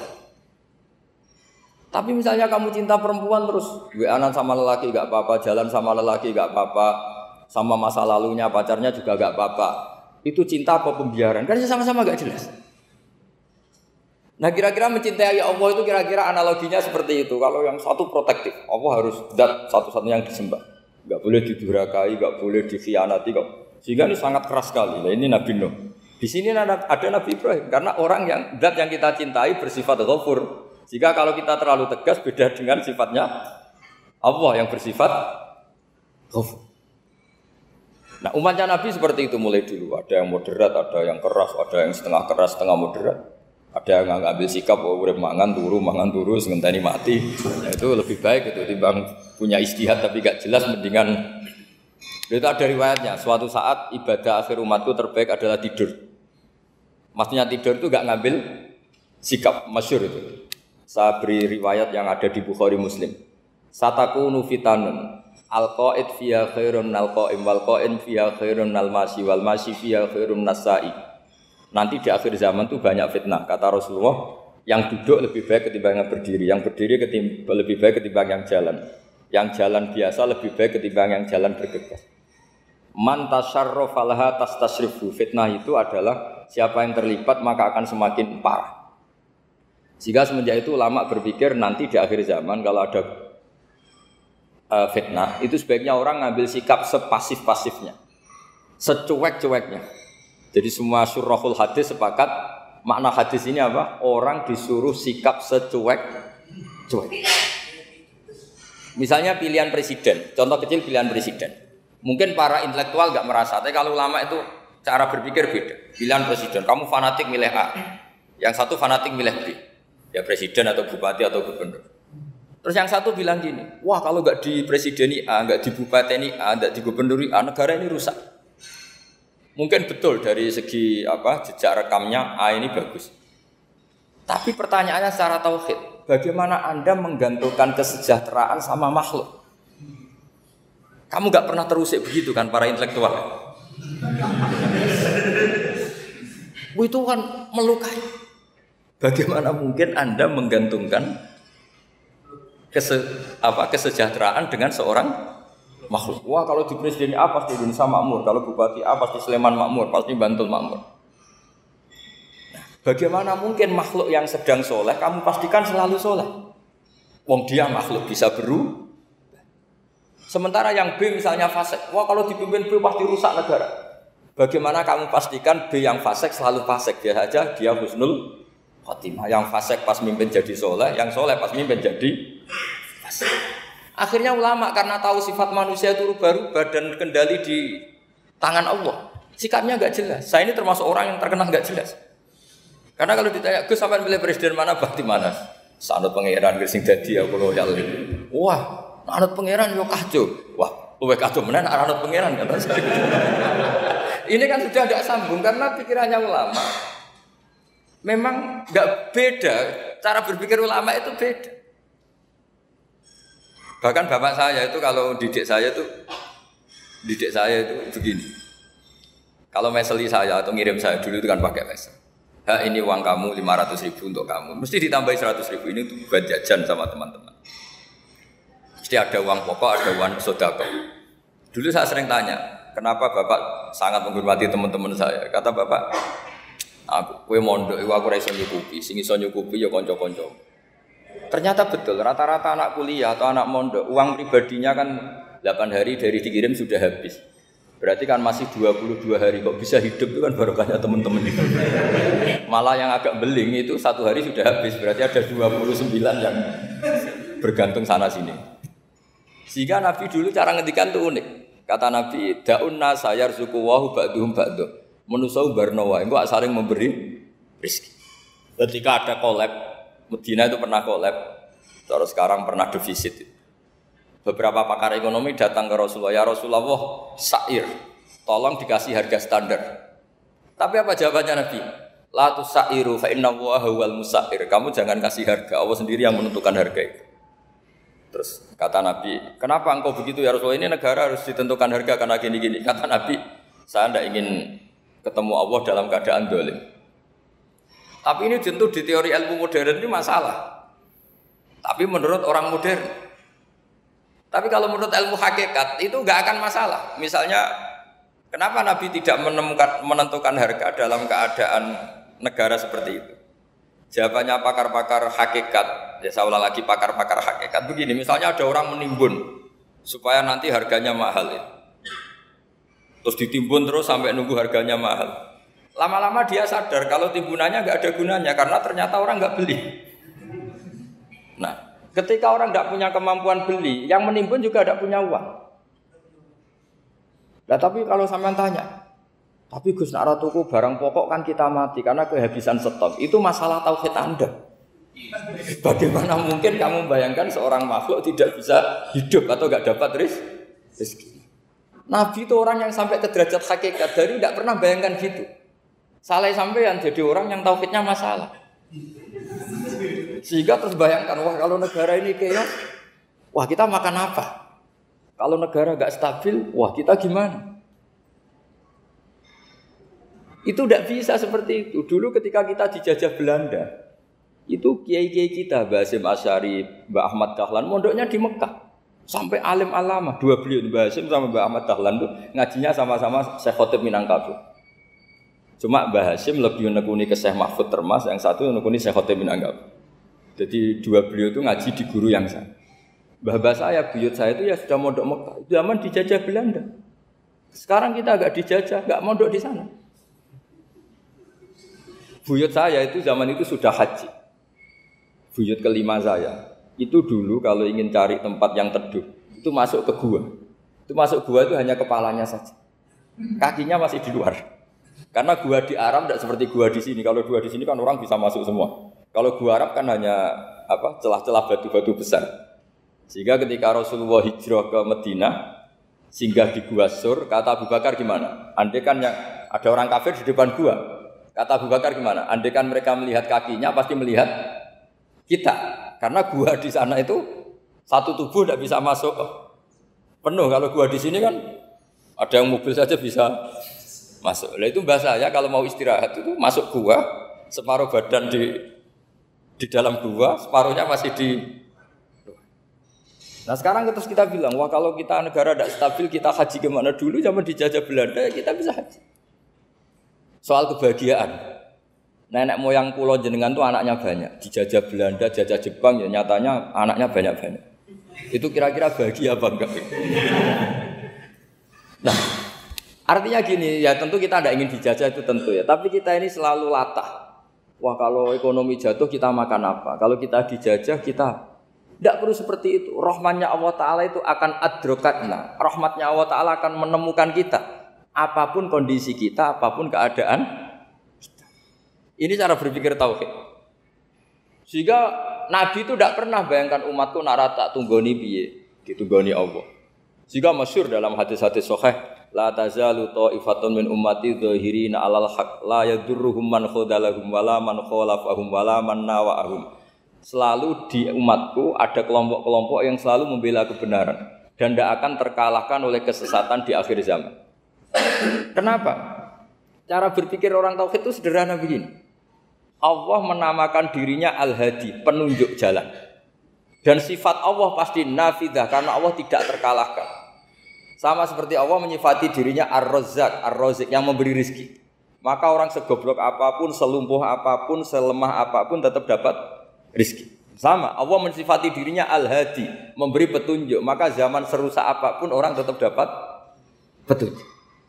[SPEAKER 1] Tapi misalnya kamu cinta perempuan terus WA-an sama lelaki gak apa-apa, jalan sama lelaki gak apa-apa, sama masa lalunya pacarnya juga gak apa-apa. Itu cinta apa pembiaran? Kan sama-sama gak jelas. Nah kira-kira mencintai Allah itu kira-kira analoginya seperti itu. Kalau yang satu protektif, Allah harus zat satu-satunya yang disembah. Gak boleh didurhakai, gak boleh dikhianati. Sehingga ini sangat keras sekali. Nah, ini Nabi Nuh. Di sini ada Nabi Ibrahim. Karena orang yang zat yang kita cintai bersifat ghafur. Jika kalau kita terlalu tegas beda dengan sifatnya Allah yang bersifat ghafur. Nah umatnya Nabi seperti itu mulai dulu. Ada yang moderat, ada yang keras, ada yang setengah keras, setengah moderat. Ada yang ngambil sikap, urip mangan turu, ngenteni mati. Nah, itu lebih baik itu timbang punya ijtihad tapi gak jelas mendingan. Itu ada riwayatnya. Suatu saat ibadah akhir umatku terbaik adalah tidur. Maksudnya tidur itu gak ngambil sikap, masyhur itu. Saya beri riwayat yang ada di Bukhari Muslim. Satakunu fitanun al-qa'id fiha khairun al-qa'im wal-qa'in fiha khairun al-masyi wal-masyi fiha khairun nas-sa'i. Nanti di akhir zaman itu banyak fitnah. Kata Rasulullah, yang duduk lebih baik ketimbang yang berdiri, yang berdiri lebih baik ketimbang yang jalan. Yang jalan biasa lebih baik ketimbang yang jalan bergegas. Man tasyarrafa laha tastasrifu. Fitnah itu adalah siapa yang terlibat maka akan semakin parah. Jika semenjak itu ulama berpikir nanti di akhir zaman kalau ada fitnah itu sebaiknya orang ngambil sikap sepasif-pasifnya, secuek-cueknya. Jadi semua syurahul hadis sepakat makna hadis ini apa? Orang disuruh sikap secuek-cuek. Misalnya pilihan presiden, contoh kecil pilihan presiden. Mungkin para intelektual nggak merasa, tapi kalau ulama itu cara berpikir beda. Pilihan presiden, kamu fanatik milih A, yang satu fanatik milih B. Ya presiden atau bupati atau gubernur. Terus yang satu bilang gini, wah kalau nggak di presideni A, nggak di bupati A, nggak di gubernuri A, negara ini rusak. Mungkin betul dari segi jejak rekamnya A ini bagus. Tapi pertanyaannya secara tauhid, bagaimana Anda menggantungkan kesejahteraan sama makhluk? Kamu nggak pernah terusik begitu kan para intelektual? Itu kan melukai. Bagaimana mungkin Anda menggantungkan kesejahteraan dengan seorang makhluk? Wah kalau di presiden A pasti Indonesia makmur, kalau bupati A pasti Sleman makmur, pasti Bantul makmur. Bagaimana mungkin makhluk yang sedang soleh kamu pastikan selalu soleh? Wong dia makhluk bisa berubah. Sementara yang B misalnya fasik, wah kalau dipimpin B pasti rusak negara. Bagaimana kamu pastikan B yang fasik selalu fasik? Dia saja dia husnul khotimah, yang fasik pas mimpin jadi soleh, yang soleh pas mimpin jadi fasik. Akhirnya ulama karena tahu sifat manusia itu rubah-rubah dan kendali di tangan Allah, sikapnya nggak jelas. Saya ini termasuk orang yang terkenal nggak jelas. Karena kalau ditanya, Gus sampean pilih presiden mana, bakti mana? Sanut pangeran sing dadi aku loyal. Wah, anut pangeran yo kacau. Wah, luwih kacau menan anut pangeran kata saya. Ini kan sudah tidak sambung karena pikirannya ulama. Memang nggak beda, cara berpikir ulama itu beda. Bahkan bapak saya itu kalau didik saya itu begini. Kalau meseli saya atau ngirim saya dulu itu kan pakai mesel. Ini uang kamu 500.000 untuk kamu. Mesti ditambahi 100.000 ini untuk buat jajan sama teman-teman. Mesti ada uang pokok, ada uang sedekah. Dulu saya sering tanya, kenapa bapak sangat menghormati teman-teman saya? Kata bapak, kowe mondok iku aku ora iso nyukupi, sing iso nyukupi ya kanca-kanca. Ternyata betul, rata-rata anak kuliah atau anak mondok, uang pribadinya kan 8 hari dari dikirim sudah habis. Berarti kan masih 22 hari kok bisa hidup itu kan barokahnya teman-teman. Malah yang agak beling itu 1 hari sudah habis. Berarti ada 29 yang bergantung sana sini. Sehingga Nabi dulu cara ngendikan itu unik. Kata Nabi, da'un nasa yarzuqu wa ba'duhum ba'du. Manusa barnawa engko saling memberi rezeki. Ketika ada collab, Medina itu pernah collab. Terus sekarang pernah defisit. Beberapa pakar ekonomi datang ke Rasulullah, ya Rasulullah, sa'ir, tolong dikasih harga standar. Tapi apa jawabannya Nabi? La tusairu fa inna Allaha huwal musair. Kamu jangan kasih harga, Allah sendiri yang menentukan harga itu. Terus kata Nabi, kenapa engkau begitu ya Rasulullah? Ini negara harus ditentukan harga karena gini-gini. Kata Nabi, saya tidak ingin ketemu Allah dalam keadaan dolim. Tapi ini tentu di teori ilmu modern ini masalah. Tapi menurut orang modern. Tapi kalau menurut ilmu hakikat itu enggak akan masalah. Misalnya, kenapa Nabi tidak menentukan harga dalam keadaan negara seperti itu? Jawabannya pakar-pakar hakikat, ya saya ulang lagi pakar-pakar hakikat begini. Misalnya ada orang menimbun supaya nanti harganya mahal itu. Terus ditimbun terus sampai nunggu harganya mahal. Lama-lama dia sadar kalau timbunannya enggak ada gunanya karena ternyata orang enggak beli. Nah, ketika orang tidak punya kemampuan beli, yang menimbun juga tidak punya uang. Nah, tapi kalau sampean tanya, tapi Gus nak ratuku barang pokok kan kita mati karena kehabisan stok. Itu masalah tauhid Anda. Bagaimana mungkin kamu bayangkan seorang makhluk tidak bisa hidup atau tidak dapat rezeki? Nabi itu orang yang sampai ke derajat hakikat dari tidak pernah bayangkan gitu. Saleh sampean jadi orang yang tauhidnya masalah. Sehingga terus bayangkan, wah kalau negara ini keos, wah kita makan apa? Kalau negara gak stabil, wah kita gimana? Itu tidak bisa seperti itu. Dulu ketika kita dijajah Belanda, itu kiai-kiai kita, Mbah Hasyim Asy'ari, Mbah Ahmad Dahlan, mondoknya di Mekah. Sampai alim alama, dua beliau, Mbah Hasyim sama Mbah Ahmad Dahlan itu ngajinya sama-sama Syekh Khotib Minangkabau. Cuma Mbah Hasyim lebih menekuni ke Syekh Mahfud Termas, yang satu menekuni Syekh Khotib Minangkabau. Jadi dua beliau itu ngaji di guru yang sama. Mbah saya, buyut saya itu ya sudah mondok Mekah. Zaman dijajah Belanda. Sekarang kita agak dijajah, enggak mondok di sana. Buyut saya itu zaman itu sudah haji. Buyut kelima saya. Itu dulu kalau ingin cari tempat yang teduh, itu masuk ke gua. Itu masuk gua itu hanya kepalanya saja. Kakinya masih di luar. Karena gua di Arab tidak seperti gua di sini. Kalau gua di sini kan orang bisa masuk semua. Kalau gua Arab kan hanya celah-celah batu-batu besar. Sehingga ketika Rasulullah hijrah ke Madinah, singgah di Gua Sur, kata Abu Bakar gimana? Andai kan yang ada orang kafir di depan gua, kata Abu Bakar gimana? Andai kan mereka melihat kakinya, pasti melihat kita. Karena gua di sana itu satu tubuh tidak bisa masuk penuh. Kalau gua di sini kan ada yang mobil saja bisa masuk. Nah itu bahasa ya kalau mau istirahat itu masuk gua, separuh badan di dalam gua, separuhnya masih di. Nah sekarang terus kita bilang, wah kalau kita negara tidak stabil, kita haji kemana dulu? Zaman dijajah Belanda, kita bisa haji. Soal kebahagiaan, nenek moyang pulau jenengan tuh anaknya banyak. Dijajah Belanda, jajah Jepang, ya nyatanya anaknya banyak-banyak. Itu kira-kira bahagia apa enggak? Nah, artinya gini, ya tentu kita tidak ingin dijajah itu tentu ya. Tapi kita ini selalu latah. Wah kalau ekonomi jatuh kita makan apa? Kalau kita dijajah kita tidak perlu seperti itu. Rahmatnya Allah Ta'ala itu akan adrokatna. Rahmatnya Allah Ta'ala akan menemukan kita. Apapun kondisi kita, apapun keadaan kita. Ini cara berpikir tauhid. Sehingga Nabi itu tidak pernah bayangkan umatku narata tunggoni piye, ditunggoni Allah. Sehingga masyhur dalam hadis-hadis sahih, la tazalu ta'ifatun min ummati dzahirina 'alal haq la yadurruhum man khadalahum wala man khalafahum wala man nawa'ahum. Selalu di umatku ada kelompok-kelompok yang selalu membela kebenaran dan tidak akan terkalahkan oleh kesesatan di akhir zaman. Kenapa? Cara berpikir orang tauhid itu sederhana begini. Allah menamakan dirinya Al-Hadi, penunjuk jalan. Dan sifat Allah pasti nafidah karena Allah tidak terkalahkan. Sama seperti Allah menyifati dirinya Ar-Razzaq, Ar-Razik yang memberi rezeki. Maka orang segoblok apapun, selumpuh apapun, selemah apapun tetap dapat rezeki. Sama, Allah mensifati dirinya Al-Hadi, memberi petunjuk. Maka zaman serusak apapun orang tetap dapat petunjuk.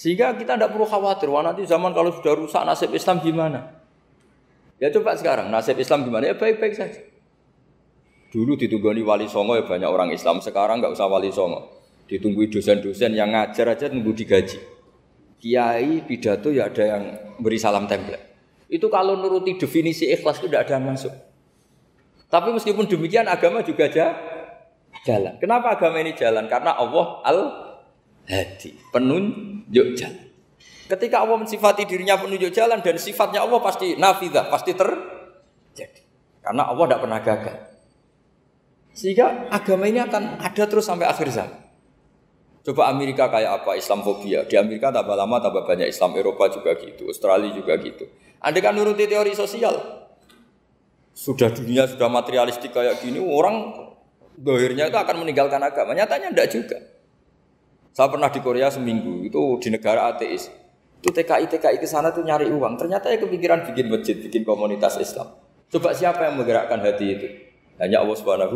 [SPEAKER 1] Sehingga kita tidak perlu khawatir, wah nanti zaman kalau sudah rusak nasib Islam gimana? Ya coba sekarang nasib Islam gimana? Ya baik-baik saja. Dulu ditunggoni wali songo ya banyak orang Islam, sekarang nggak usah wali songo. Ditunggu dosen-dosen yang ngajar aja nunggu digaji. Kiai pidato ya ada yang beri salam template. Itu kalau nuruti definisi ikhlas itu tidak ada yang masuk. Tapi meskipun demikian agama juga jalan. Kenapa agama ini jalan? Karena Allah Al-Hadi, penunjuk jalan. Ketika Allah mensifati dirinya penunjuk jalan dan sifatnya Allah pasti nafidah, pasti terjadi. Karena Allah tidak pernah gagal. Sehingga agama ini akan ada terus sampai akhir zaman. Coba Amerika kayak apa, Islamfobia. Di Amerika tambah lama tambah banyak Islam, Eropa juga gitu, Australia juga gitu. Andai kan nuruti teori sosial, sudah dunia sudah materialistik kayak gini, orang dohirnya itu akan meninggalkan agama. Nyatanya enggak juga. Saya pernah di Korea seminggu, itu di negara ateis. Itu TKI ke sana tuh nyari uang. Ternyata ya kepikiran bikin masjid, bikin komunitas Islam. Coba siapa yang menggerakkan hati itu? Hanya Allah Subhanahu.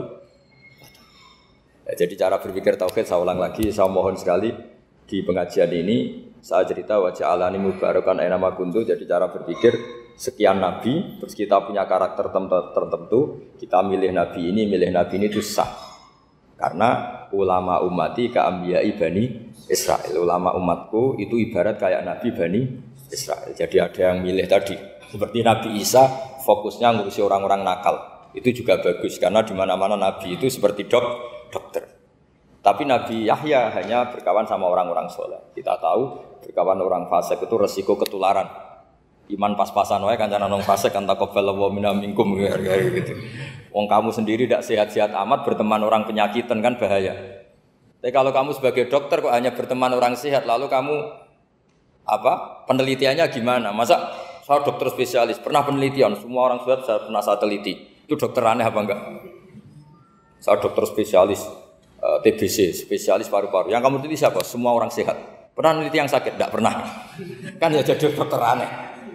[SPEAKER 1] Ya, jadi cara berpikir tauhid saya ulang lagi, saya mohon sekali di pengajian ini saya cerita wajah alani mubarakan aina ma kuntu. Jadi cara berpikir sekian nabi, terus kita punya karakter tertentu, kita milih nabi ini itu sah. Karena ulama ummati ka ambiyai bani Israel. Ulama umatku itu ibarat kayak nabi bani Israel. Jadi ada yang milih tadi seperti Nabi Isa fokusnya ngurusi orang-orang nakal. Itu juga bagus karena di mana-mana nabi itu seperti dokter. Tapi Nabi Yahya hanya berkawan sama orang-orang soleh. Kita tahu berkawan orang fasik itu resiko ketularan. Iman pas-pasan wae kancanan wong fasik kan taqabbalallahu minna minkum gitu. Wong kamu sendiri tidak sehat-sehat amat berteman orang penyakitan kan bahaya. Tapi kalau kamu sebagai dokter kok hanya berteman orang sehat lalu kamu penelitiannya gimana? Masa saya dokter spesialis pernah penelitian semua orang sehat saya pernah saya teliti. Itu dokter aneh apa enggak? Saya dokter spesialis TBC, spesialis paru-paru. Yang kamu teliti siapa? Semua orang sehat. Pernah meneliti yang sakit? Tidak pernah. Kan ya jadi dokter aneh.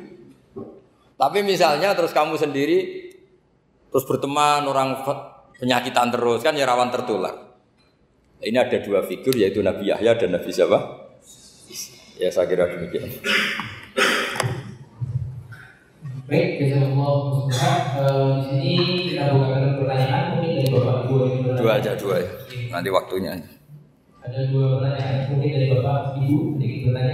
[SPEAKER 1] Tapi misalnya terus kamu sendiri terus berteman orang penyakitan terus kan ya rawan tertular. Ini ada dua figur yaitu Nabi Yahya dan Nabi siapa? Ya saya kira demikian.
[SPEAKER 2] Baik, jazakallahu. Di sini kita bukakan pertanyaan mungkin dari Bapak Ibu yang bertanya.
[SPEAKER 1] Dua ya. Nanti waktunya.
[SPEAKER 2] Ada dua pertanyaan mungkin dari Bapak Ibu sedikit bertanya.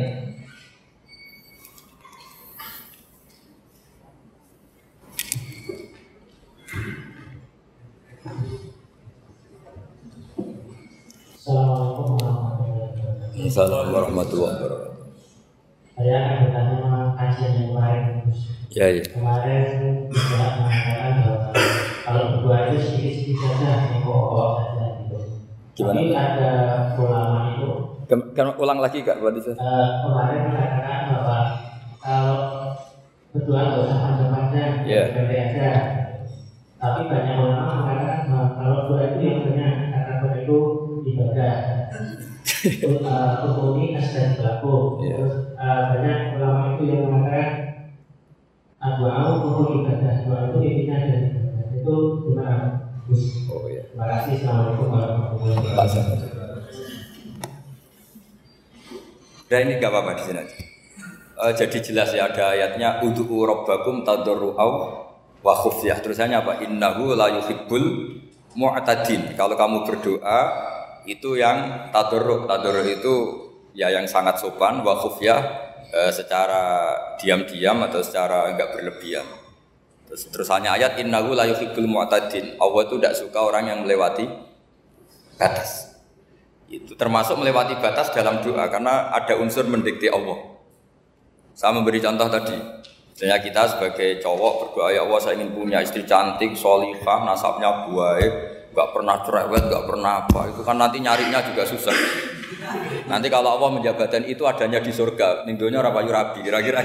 [SPEAKER 1] Assalamualaikum warahmatullahi wabarakatuh.
[SPEAKER 2] Saya akan bertanya tentang kajian yang kemarin.
[SPEAKER 1] Ya.
[SPEAKER 2] Kemarin juga mengatakan bahwa kalau berdoa itu sedikit-sedikit saja, yang pokok saja gitu.
[SPEAKER 1] Gimana?
[SPEAKER 2] Tapi ada ulama itu.
[SPEAKER 1] Ulang lagi Kak,
[SPEAKER 2] kemarin mengatakan bahwa kalau berdoa nggak usah panjang-panjang, pendek aja. Tapi banyak ulama mengatakan bahwa kalau doa itu yang banyak karena doa itu ibadah. Rutinitas dan berlaku. Terus banyak ulama itu yang mengatakan doa untuk ibadah, doa itu intinya dan ibadah. Itu gimana? Terima kasih. Assalamualaikum warahmatullahi wabarakatuh.
[SPEAKER 1] Dan ini enggak apa-apa di sini aja. Jadi jelas ya ada ayatnya ud'u rabbakum tadarru'aw wa khufyah. Terusannya apa? Innahu la yuhibbul mu'tadin. Kalau kamu berdoa itu yang tadarru' itu ya yang sangat sopan wa khufyah secara diam-diam atau secara enggak berlebihan. Terusannya ayat innahu la yuhibbul mu'tadin. Allah itu tidak suka orang yang melewati batas. Itu termasuk melewati batas dalam doa karena ada unsur mendikte Allah. Saya memberi contoh tadi. Misalnya kita sebagai cowok berdoa ya Allah saya ingin punya istri cantik, sholihah, nasabnya baik, enggak pernah cerewet, enggak pernah apa. Itu kan nanti nyarinya juga susah. Nanti kalau Allah menjabatkan itu adanya di surga, ning donya ora payu rabi, kira-kira.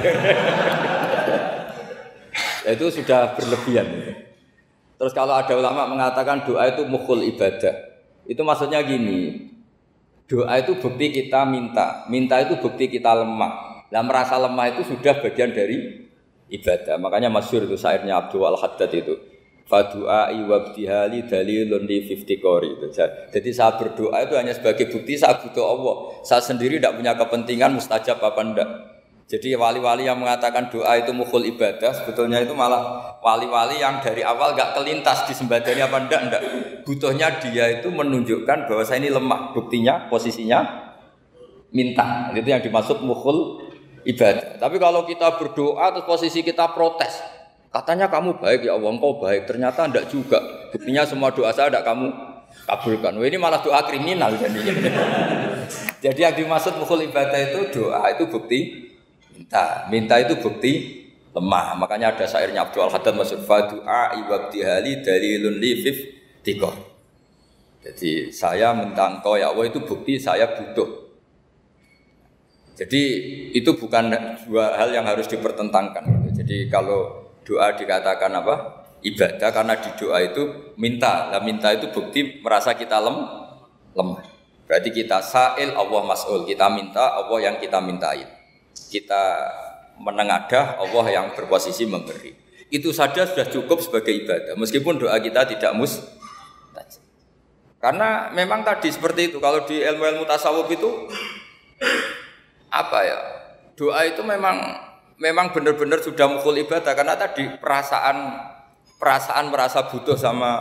[SPEAKER 1] Itu sudah berlebihan. Terus kalau ada ulama mengatakan doa itu mukhul ibadah. Itu maksudnya gini. Doa itu bukti kita minta itu bukti kita lemah. Nah merasa lemah itu sudah bagian dari ibadah. Makanya masyhur itu syairnya Abdul Al-Haddad itu. Fadu'ai wabdihali dalilun li 50 qori itu. Jadi saya berdoa itu hanya sebagai bukti saya butuh Allah. Saya sendiri tidak punya kepentingan mustajab apa enggak. Jadi wali-wali yang mengatakan doa itu mukhul ibadah, sebetulnya itu malah wali-wali yang dari awal enggak kelintas disembadani apa enggak. Butuhnya dia itu menunjukkan bahwa saya ini lemah. Buktinya posisinya minta. Itu yang dimaksud mukhul ibadah. Tapi kalau kita berdoa terus posisi kita protes. Katanya kamu baik ya Allah, engkau baik. Ternyata enggak juga. Buktinya semua doa saya enggak kamu kabulkan. Wah, ini malah doa kriminal jadinya. Jadi yang dimaksud mukhul ibadah itu doa itu bukti minta. Minta itu bukti lemah. Makanya ada syairnya Abdul Haddad maksud fadu'a ibabdihali dalilun li 50. Jadi saya minta engkau ya Allah itu bukti saya butuh. Jadi itu bukan dua hal yang harus dipertentangkan. Jadi kalau doa dikatakan apa? Ibadah karena di doa itu minta. Nah, minta itu bukti merasa kita lemah. Berarti kita sa'il Allah mas'ul. Kita minta Allah yang kita mintain. Kita menengadah Allah yang berposisi memberi. Itu saja sudah cukup sebagai ibadah. Meskipun doa kita tidak mustajab. Karena memang tadi seperti itu. Kalau di ilmu-ilmu tasawuf itu apa ya? Doa itu memang benar-benar sudah mukhul ibadah karena tadi perasaan merasa butuh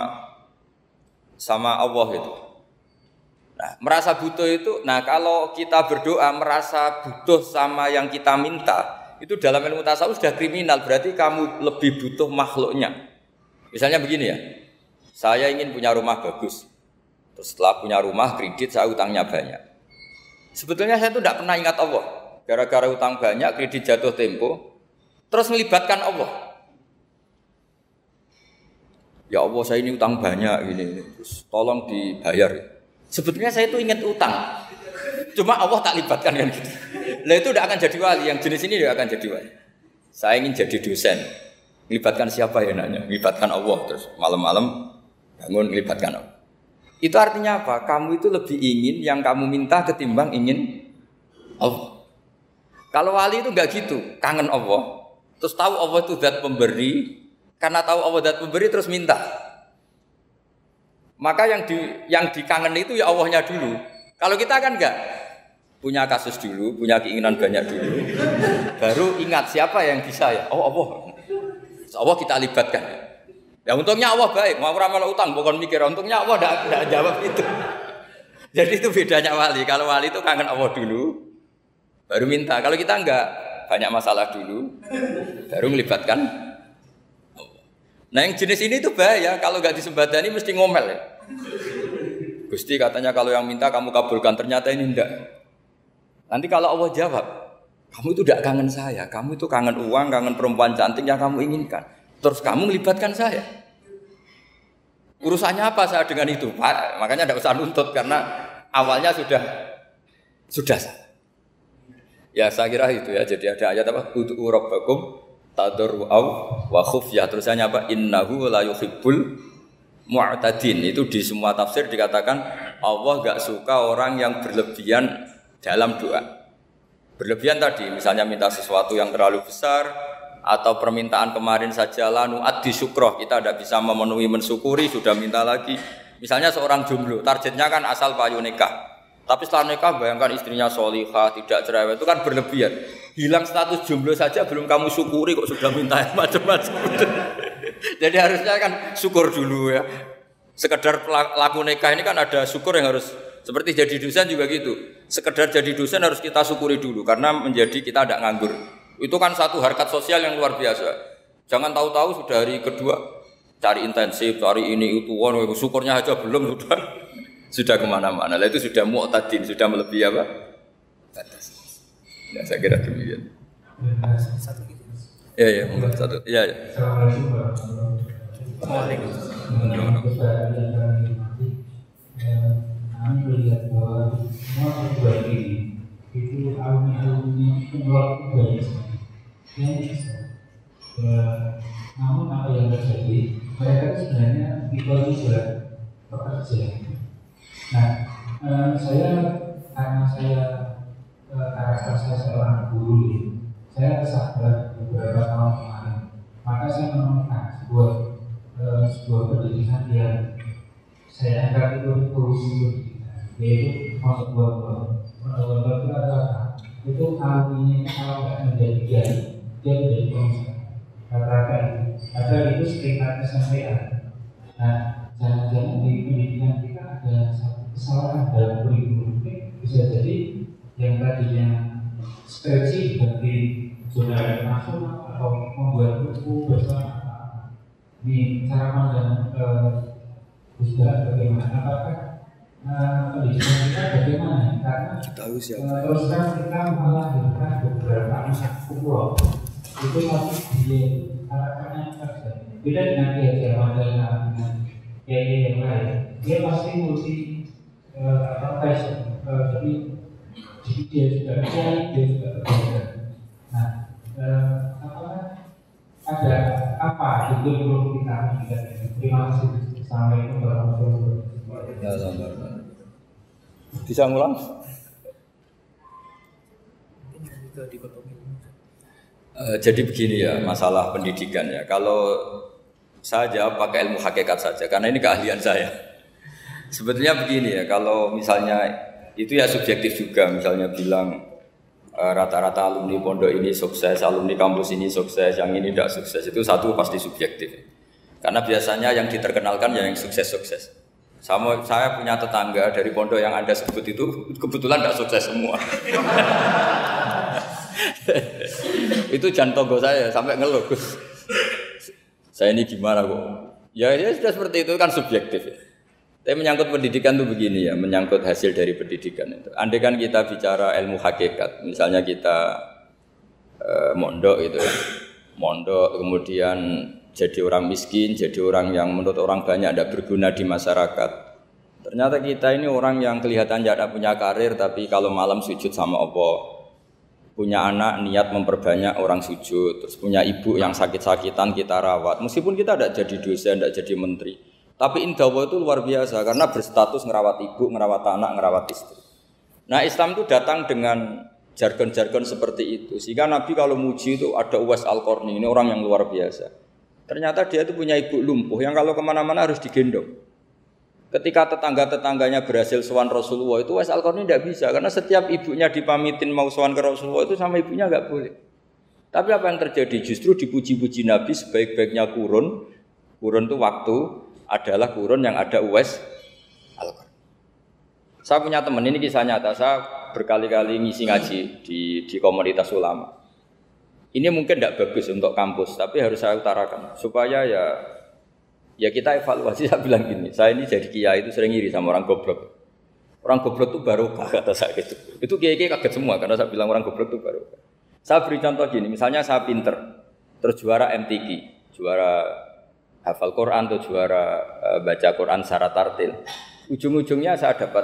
[SPEAKER 1] sama Allah itu. Nah, merasa butuh itu, nah kalau kita berdoa merasa butuh sama yang kita minta, itu dalam ilmu tasawuf sudah kriminal, berarti kamu lebih butuh makhluknya. Misalnya begini ya, saya ingin punya rumah bagus, terus setelah punya rumah kredit saya utangnya banyak. Sebetulnya saya itu tidak pernah ingat Allah. Gara-gara utang banyak, kredit jatuh tempo, terus melibatkan Allah. Ya Allah, saya ini utang banyak ini, terus tolong dibayar. Sebetulnya saya itu ingat utang, cuma Allah tak libatkan kan gitu. Lah itu tidak akan jadi wali, yang jenis ini tidak akan jadi wali. Saya ingin jadi dosen, melibatkan siapa ya nanya? Melibatkan Allah, terus malam-malam bangun melibatkan Allah. Itu artinya apa? Kamu itu lebih ingin yang kamu minta ketimbang ingin Allah. Kalau wali itu enggak gitu, kangen Allah. Terus tahu Allah itu zat pemberi, karena tahu Allah zat pemberi terus minta. Maka yang dikangen itu ya Allahnya dulu. Kalau kita kan enggak, punya kasus dulu, punya keinginan banyak dulu, baru ingat siapa yang bisa ya. Oh Allah. Allah kita libatkan. Ya untungnya Allah baik, mau ramal utang bukan mikir, untungnya Allah enggak jawab itu. Jadi itu bedanya wali. Kalau wali itu kangen Allah dulu, baru minta. Kalau kita enggak, banyak masalah dulu, baru melibatkan Allah. Nah yang jenis ini tuh bahaya. Kalau enggak disembadani mesti ngomel ya. Gusti katanya kalau yang minta kamu kabulkan, ternyata ini enggak. Nanti kalau Allah jawab, kamu itu tidak kangen saya, kamu itu kangen uang, kangen perempuan cantik yang kamu inginkan. Terus kamu melibatkan saya. Urusannya apa saya dengan itu? Pak, makanya tidak usah nuntut karena awalnya sudah salah. Ya saya kira itu ya. Jadi ada ayat apa? Ud'u rabbakum tadarru'aw wa khufyah. Terusannya apa? Innahu la yuhibbul mu'tadin. Itu di semua tafsir dikatakan Allah enggak suka orang yang berlebihan dalam doa. Berlebihan tadi misalnya minta sesuatu yang terlalu besar atau permintaan kemarin saja lanu addi syukroh, kita tidak bisa memenuhi mensyukuri sudah minta lagi. Misalnya seorang jomblo, targetnya kan asal payu nikah. Tapi setelah nikah bayangkan istrinya sholihah, tidak cerewet, itu kan berlebihan. Hilang status jomblo saja belum kamu syukuri kok sudah minta macam-macam. Jadi harusnya kan syukur dulu ya. Sekedar laku nikah ini kan ada syukur yang harus, seperti jadi dosen juga gitu. Sekedar jadi dosen harus kita syukuri dulu karena menjadi kita tidak nganggur. Itu kan satu harkat sosial yang luar biasa. Jangan tahu-tahu sudah hari kedua cari intensif, cari ini itu, syukurnya aja belum sudah kemana-mana. Lah itu sudah mu'tadin, sudah melebihi apa? Batas. Ya saya kira demikian. Satu gitu. Ya, monggo satu. Ya.
[SPEAKER 2] Assalamualaikum warahmatullahi wabarakatuh. Kami melihat bahwa semua perubahan ini itu alumni-alumni itu melakukan banyak sekali yang bisa. Namun apa yang terjadi, mereka sebenarnya itu juga bekerja. Nah, karena karakter saya seorang guru ini, saya tersadar beberapa tahun kemarin, maka saya menemukan sebuah kurikulum yaitu masuk buat itu adalah itu alumni kalau nggak menjadi kiai dia menjadi pengusaha rata-rata itu sekitar kesampaian. Nah, jangan-jangan di pendidikan kita ada satu kesalahan dalam kurikulum. Bisa jadi yang tadinya skripsi ganti jurnal nasional atau membuat buku bersama. Ini cara pandang Ustaz bagaimana? Apakah pendidikan kita bagaimana? Karena terus terang kita melahirkan beberapa anak kumpul itu masih di harapannya saja. Beda dengan kiai Mandala dengan kiai yang lain, dia pasti multi passion. Jadi dia juga kiai, dia juga bekerja. Nah, ada apa itu perlu kita lihat. Terima kasih. Assalamualaikum warahmatullahi wabarakatuh.
[SPEAKER 1] Bisa ngulang? Jadi begini ya masalah pendidikan ya. Kalau saya jawab pakai ilmu hakikat saja karena ini keahlian saya. Sebetulnya begini ya, kalau misalnya itu ya subjektif juga. Misalnya bilang rata-rata alumni pondok ini sukses, alumni kampus ini sukses, yang ini tidak sukses, itu satu pasti subjektif. Karena biasanya yang diterkenalkan yang sukses-sukses. Saya punya tetangga dari pondok yang Anda sebut itu kebetulan tidak sukses semua. Itu jantogo saya sampai ngeluh. Saya ini gimana kok? Ya sudah seperti itu kan subjektif. Tapi menyangkut pendidikan itu begini ya, menyangkut hasil dari pendidikan itu. Andai kan kita bicara ilmu hakikat, misalnya kita mondok itu, mondok kemudian jadi orang miskin, jadi orang yang menurut orang banyak tidak berguna di masyarakat. Ternyata kita ini orang yang kelihatan tidak punya karir, tapi kalau malam sujud sama Allah. Punya anak niat memperbanyak orang sujud, terus punya ibu yang sakit-sakitan kita rawat. Meskipun kita tidak jadi dosen, tidak jadi menteri. Tapi indawa itu luar biasa karena berstatus ngerawat ibu, ngerawat anak, ngerawat istri. Nah Islam itu datang dengan jargon-jargon seperti itu. Sehingga Nabi kalau muji itu ada Uwais Al-Qarni, ini orang yang luar biasa. Ternyata dia itu punya ibu lumpuh yang kalau kemana-mana harus digendong. Ketika tetangga-tetangganya berhasil sowan Rasulullah itu Uwais Al-Qarni tidak bisa. Karena setiap ibunya dipamitin mau sowan ke Rasulullah itu sama ibunya enggak boleh. Tapi apa yang terjadi? Justru dipuji-puji Nabi sebaik-baiknya kurun. Kurun itu waktu adalah kurun yang ada Uwais Al-Qarni. Saya punya teman, ini kisah nyata, saya berkali-kali ngisi ngaji di komunitas ulama. Ini mungkin tidak bagus untuk kampus, tapi harus saya utarakan supaya ya kita evaluasi. Saya bilang gini, saya ini jadi kiai itu sering iri sama orang goblok. Orang goblok itu barokah kata saya gitu. Itu kiai-kiai kaget semua karena saya bilang orang goblok itu barokah. Saya beri contoh gini, misalnya saya pinter, terus juara MTQ, juara hafal Quran atau juara baca Quran secara tartil. Ujung-ujungnya saya dapat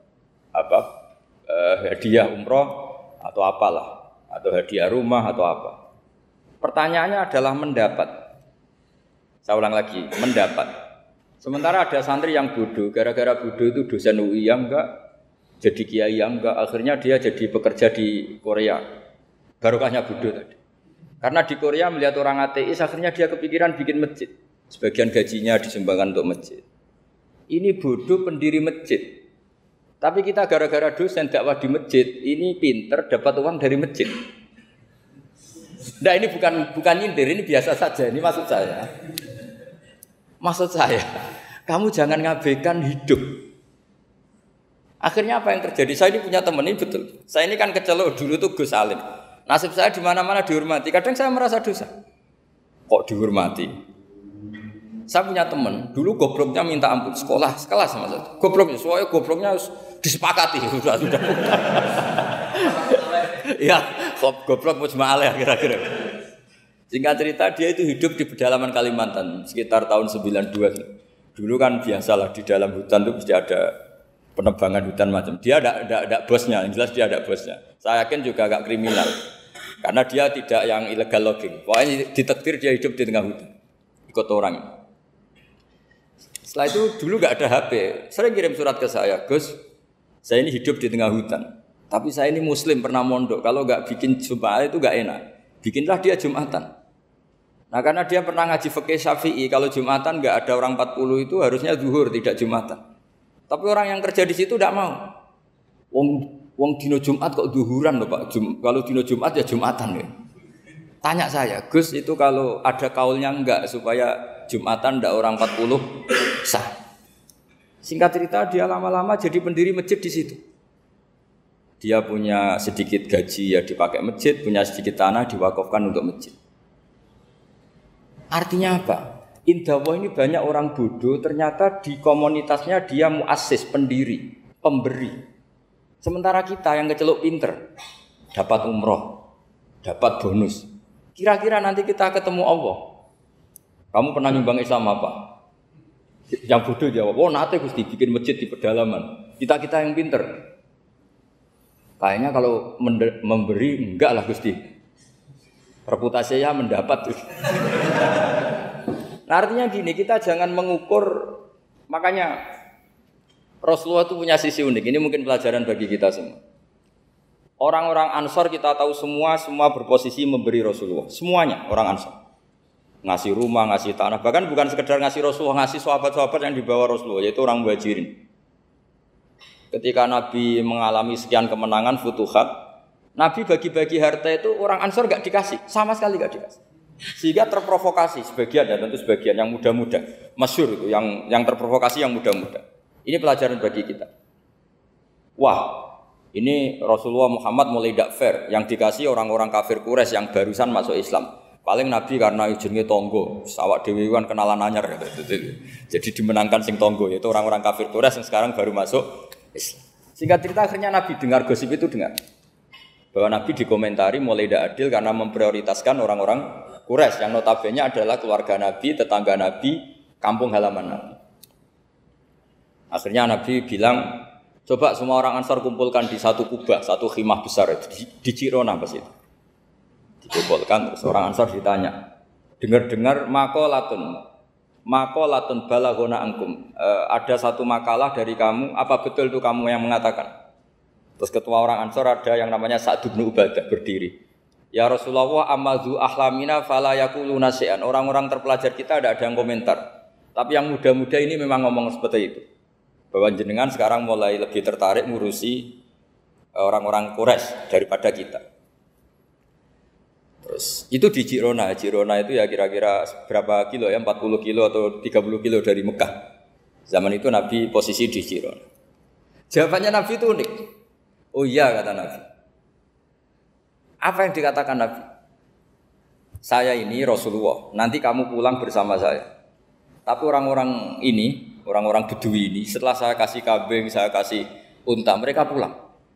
[SPEAKER 1] hadiah umroh atau apalah, atau hadiah rumah atau apa. Pertanyaannya adalah mendapat. Saya ulang lagi, mendapat. Sementara ada santri yang bodoh, gara-gara bodoh itu dosen UI yang enggak, jadi kiai yang enggak, akhirnya dia jadi pekerja di Korea. Barokahnya bodoh tadi. Karena di Korea melihat orang ateis, akhirnya dia kepikiran bikin masjid. Sebagian gajinya disumbangkan untuk masjid. Ini bodoh pendiri masjid. Tapi kita gara-gara dosen dakwah di masjid, ini pinter dapat uang dari masjid. Nah ini bukan nyindir, ini biasa saja. Ini maksud saya. Maksud saya, kamu jangan ngabaikan hidup. Akhirnya apa yang terjadi? Saya ini punya teman ini betul. Saya ini kan kecelok dulu tuh Gus Alim. Nasib saya di mana-mana dihormati. Kadang saya merasa dosa. Kok dihormati? Saya punya teman, dulu gobloknya minta ampun, sekolah sekelas sama saya. Gobloknya, soalnya gobloknya harus disepakati sudah. Ya, goblok mujma'alah kira-kira. Singkat cerita dia itu hidup di pedalaman Kalimantan sekitar tahun 92. Dulu kan biasalah di dalam hutan itu mesti ada penebangan hutan macam. Dia ada bosnya, yang jelas dia ada bosnya. Saya yakin juga agak kriminal. Karena dia tidak yang illegal logging. Pokoknya ditakdir dia hidup di tengah hutan. Ikut orang. Setelah itu dulu enggak ada HP. Sering kirim surat ke saya, Gus, saya ini hidup di tengah hutan. Tapi saya ini muslim pernah mondok. Kalau enggak bikin Jumat itu enggak enak. Bikinlah dia Jumatan. Nah karena dia pernah ngaji fikih Syafi'i, kalau Jumatan enggak ada orang 40 itu harusnya zuhur tidak Jumatan. Tapi orang yang kerja di situ tidak mau. Wong dino Jumat kok duhuran loh Pak. Kalau dino Jumat ya Jumatan ya. Tanya saya, Gus itu kalau ada kaulnya enggak supaya Jumatan ndak orang 40 sah. Singkat cerita dia lama-lama jadi pendiri masjid di situ. Dia punya sedikit gaji ya dipakai masjid, punya sedikit tanah diwakafkan untuk masjid. Artinya apa? Indawa ini banyak orang bodoh, ternyata di komunitasnya dia muassis, pendiri, pemberi. Sementara kita yang keceluk pinter, dapat umroh, dapat bonus. Kira-kira nanti kita ketemu Allah. Kamu pernah nyumbang Islam apa? Yang bodoh jawab, oh nanti Gusti bikin masjid di pedalaman. Kita yang pinter. Kayaknya kalau memberi enggak lah Gusti. Reputasinya mendapat. Nah, artinya gini, kita jangan mengukur, makanya Rasulullah itu punya sisi unik. Ini mungkin pelajaran bagi kita semua. Orang-orang Ansor kita tahu semua berposisi memberi Rasulullah. Semuanya orang Ansor. Ngasih rumah, ngasih tanah. Bahkan bukan sekedar ngasih Rasulullah, ngasih sahabat-sahabat yang dibawa Rasulullah, yaitu orang Muhajirin. Ketika Nabi mengalami sekian kemenangan, futuhat, Nabi bagi-bagi harta itu orang Ansor gak dikasih. Sama sekali gak dikasih. Sehingga terprovokasi sebagian dan tentu sebagian yang muda-muda, masyhur itu yang terprovokasi yang muda-muda. Ini pelajaran bagi kita. Wah, ini Rasulullah Muhammad mulai tidak fair yang dikasih orang-orang kafir Quraisy yang barusan masuk Islam. Paling Nabi karena jenenge tonggo, sawak dhewe kan kenalan anyar gitu. Jadi dimenangkan sing tonggo yaitu orang-orang kafir Quraisy yang sekarang baru masuk Islam. Singkat cerita akhirnya Nabi dengar gosip itu bahwa Nabi dikomentari mulai tidak adil karena memprioritaskan orang-orang Quraisy yang notabene adalah keluarga Nabi, tetangga Nabi, kampung halaman Nabi. Akhirnya Nabi bilang, coba semua orang Ansar kumpulkan di satu kubah, satu khimah besar di Cirona pas itu. Dikumpulkan terus orang Ansar ditanya, dengar-dengar maqalatun balaghona angkum. Ada satu makalah dari kamu, apa betul itu kamu yang mengatakan? Terus ketua orang Ansar ada yang namanya Sa'd bin Ubadah berdiri. Ya Rasulullah amazu ahlamina fala yaquluna syai'an. Orang-orang terpelajar kita ada yang komentar. Tapi yang muda-muda ini memang ngomong seperti itu. Bahwa jenengan sekarang mulai lebih tertarik ngurusi orang-orang Quraisy daripada kita. Terus itu di Cirona. Cirona itu ya kira-kira berapa kilo ya? 40 kilo atau 30 kilo dari Mekah. Zaman itu Nabi posisi di Cirona. Jawabannya Nabi itu unik. Oh iya kata Nabi. Apa yang dikatakan Nabi? Saya ini Rasulullah, nanti kamu pulang bersama saya. Tapi orang-orang ini, orang-orang Bedui ini, setelah saya kasih kambing, saya kasih unta, mereka pulang.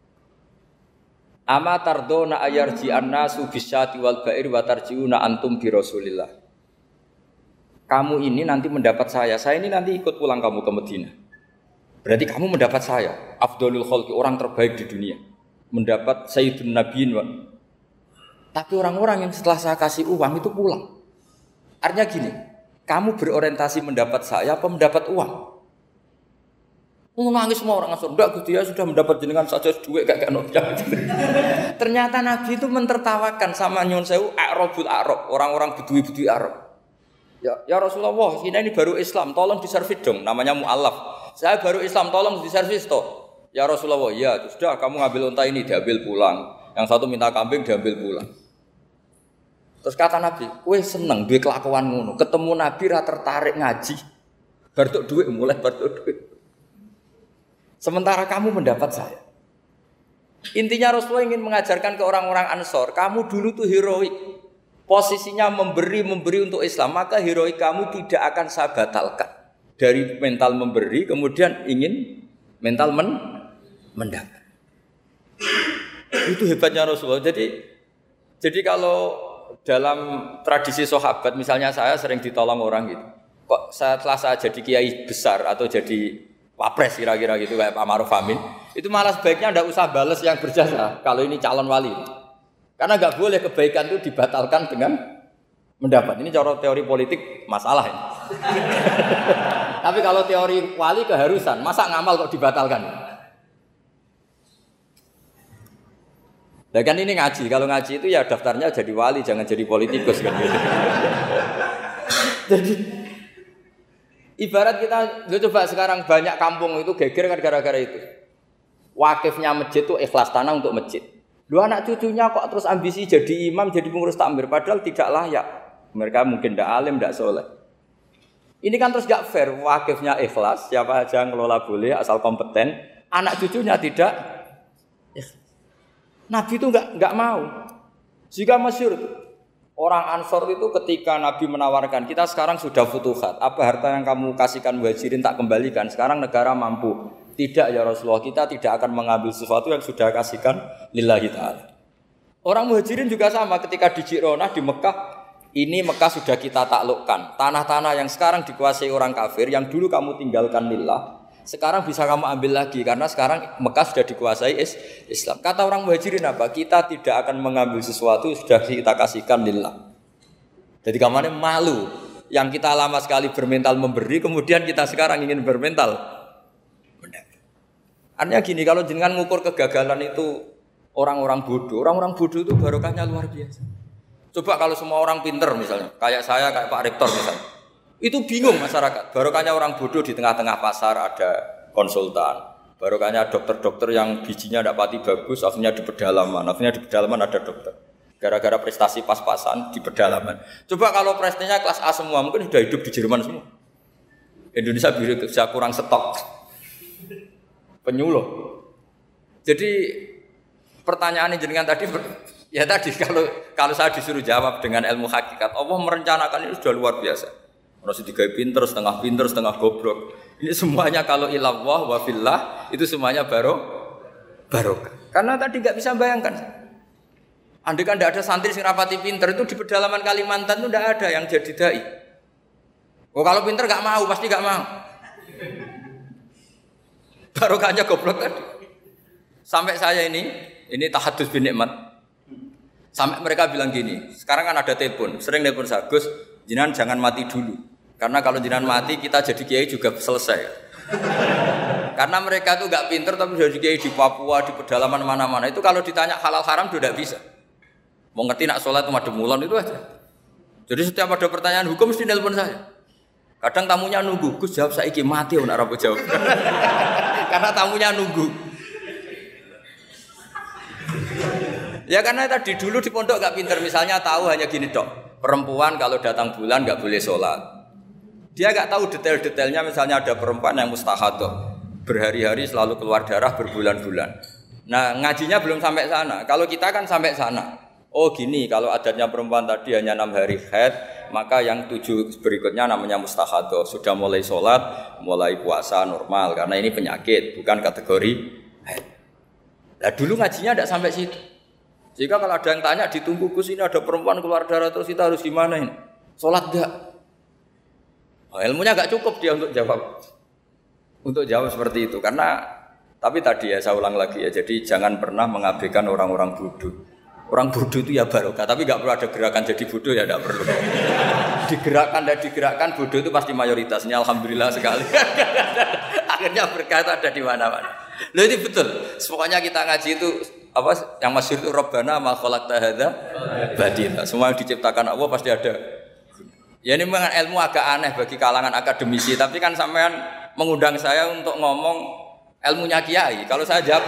[SPEAKER 1] Ama tardona ayarji annasu bisyati wal ba'ir wa tarjiuna antum bi Rasulillah. Kamu ini nanti mendapat saya ini nanti ikut pulang kamu ke Madinah. Berarti kamu mendapat saya, afdalul khalqi, orang terbaik di dunia. Mendapat sayyidun nabiyyin. Tapi orang-orang yang setelah saya kasih uang itu pulang. Artinya gini, kamu berorientasi mendapat saya apa mendapat uang? Nangis semua orang Ansor, enggak Gusti ya sudah mendapat jenengan saja duit gak ono. Ternyata Nabi itu mentertawakan sama nyun sewu Arabul Arab, orang-orang Bedui-Bedui Arab. Ya Rasulullah, ini baru Islam, tolong diservis dong, namanya mu'allaf. Saya baru Islam, tolong diservis toh. Ya Rasulullah, ya sudah kamu ngambil unta ini diambil pulang. Yang satu minta kambing diambil pulang. Terus kata Nabi, kowe seneng duwe kelakuan ngono, ketemu Nabi ra tertarik ngaji. Bar tok duit mulai bar tok duit. Sementara kamu mendapat saya. Intinya Rasulullah ingin mengajarkan ke orang-orang Ansor, kamu dulu tuh heroik. Posisinya memberi untuk Islam, maka heroik kamu tidak akan saya batalkan. Dari mental memberi kemudian ingin mental mendapat. Itu hebatnya Rasulullah. Jadi kalau dalam tradisi sahabat, misalnya saya sering ditolong orang gitu. Kok setelah saya jadi kiai besar atau jadi wapres kira-kira gitu kayak Pak Ma'ruf Amin, itu malah sebaiknya enggak usah balas yang berjasa kalau ini calon wali. Karena enggak boleh kebaikan itu dibatalkan dengan mendapat. Ini cara teori politik masalah ini. Tapi kalau teori wali keharusan, masa ngamal kok dibatalkan? Nah kan ini ngaji, kalau ngaji itu ya daftarnya jadi wali, jangan jadi politikus kan gitu. Ibarat kita, coba sekarang banyak kampung itu geger kan gara-gara itu. Wakifnya masjid itu ikhlas tanah untuk masjid. Lu anak cucunya kok terus ambisi jadi imam, jadi pengurus takmir, padahal tidak layak. Mereka mungkin tidak alim, tidak soleh. Ini kan terus gak fair. Wakifnya ikhlas, siapa aja ngelola boleh asal kompeten. Anak cucunya tidak. Nabi itu nggak mau. Jika masyhur orang Ansor itu ketika Nabi menawarkan, kita sekarang sudah futuhat, apa harta yang kamu kasihkan muhajirin tak kembalikan, sekarang negara mampu. Tidak ya Rasulullah, kita tidak akan mengambil sesuatu yang sudah kasihkan lillahi ta'ala. Orang muhajirin juga sama, ketika di Ji'ronah, di Mekah, ini Mekah sudah kita taklukkan. Tanah-tanah yang sekarang dikuasai orang kafir, yang dulu kamu tinggalkan lillah, sekarang bisa kamu ambil lagi, karena sekarang Mekah sudah dikuasai Islam. Kata orang muhajirin apa? Kita tidak akan mengambil sesuatu sudah kita kasihkan lillah. Jadi kamarnya malu. Yang kita lama sekali bermental memberi, kemudian kita sekarang ingin bermental. Artinya gini, kalau jenengan ngukur kegagalan itu orang-orang bodoh itu barokahnya luar biasa. Coba kalau semua orang pinter misalnya, kayak saya, kayak Pak Rektor misalnya, itu bingung masyarakat. Barokahnya orang bodoh di tengah-tengah pasar ada konsultan. Barokahnya dokter-dokter yang bijinya tidak pati bagus, akhirnya di pedalaman ada dokter. Gara-gara prestasi pas-pasan di pedalaman. Coba kalau prestasinya kelas A semua, mungkin sudah hidup di Jerman semua. Indonesia bisa kurang stok penyuluh. Jadi pertanyaan ini jenengan tadi, ya tadi kalau saya disuruh jawab dengan ilmu hakikat, Allah merencanakan ini sudah luar biasa. Harus digawe pinter, setengah goblok. Ini semuanya kalau ilallah wa fillah itu semuanya barokah. Karena tadi nggak bisa bayangkan. Andai kan tidak ada santri sing rapati pinter itu di pedalaman Kalimantan itu tidak ada yang jadi dai. Oh kalau pinter nggak mau, pasti nggak mau. Barokahnya goblok tadi. Sampai saya ini tahadus bin nikmat. Sampai mereka bilang gini, sekarang kan ada telepon, sering telepon saya, Gus, jenengan jangan mati dulu. Karena kalau jenengan mati kita jadi kiai juga selesai. Karena mereka itu enggak pinter tapi jadi kiai di Papua, di pedalaman mana-mana. Itu kalau ditanya halal haram sudah tidak bisa. Mau ngerti nak sholat madem mulon itu aja. Jadi setiap ada pertanyaan hukum mesti telepon saya. Kadang tamunya nunggu, Gus jawab saiki mati ora apa jawab. Karena tamunya nunggu. Ya karena tadi dulu di pondok gak pinter, misalnya tahu hanya gini dok, perempuan kalau datang bulan gak boleh sholat. Dia gak tahu detail-detailnya, misalnya ada perempuan yang mustahadah, berhari-hari selalu keluar darah berbulan-bulan. Nah ngajinya belum sampai sana, kalau kita kan sampai sana. Oh gini, kalau adatnya perempuan tadi hanya 6 hari haid, maka yang 7 berikutnya namanya mustahadah, sudah mulai sholat, mulai puasa normal, karena ini penyakit, bukan kategori haid. Nah dulu ngajinya tidak sampai situ. Jika kalau ada yang tanya, ditunggu Gus ini ada perempuan keluar darah terus kita harus gimana ini? Sholat enggak? Oh, ilmunya enggak cukup dia untuk jawab seperti itu. Karena, tapi tadi ya saya ulang lagi ya, jadi jangan pernah mengabaikan orang-orang bodoh. Orang bodoh itu ya barokah, tapi enggak perlu ada gerakan jadi bodoh ya enggak perlu. Digerakkan bodoh itu pasti mayoritasnya, alhamdulillah sekali. Akhirnya berkah ada di mana-mana. Loh itu betul. Pokoknya kita ngaji itu apa yang masyhur itu Rabbana ma khalaqta hadza batila. Semua yang diciptakan Allah pasti ada. Ya ini memang ilmu agak aneh bagi kalangan akademisi, tapi kan sampean mengundang saya untuk ngomong ilmunya kiai. Kalau saya jawab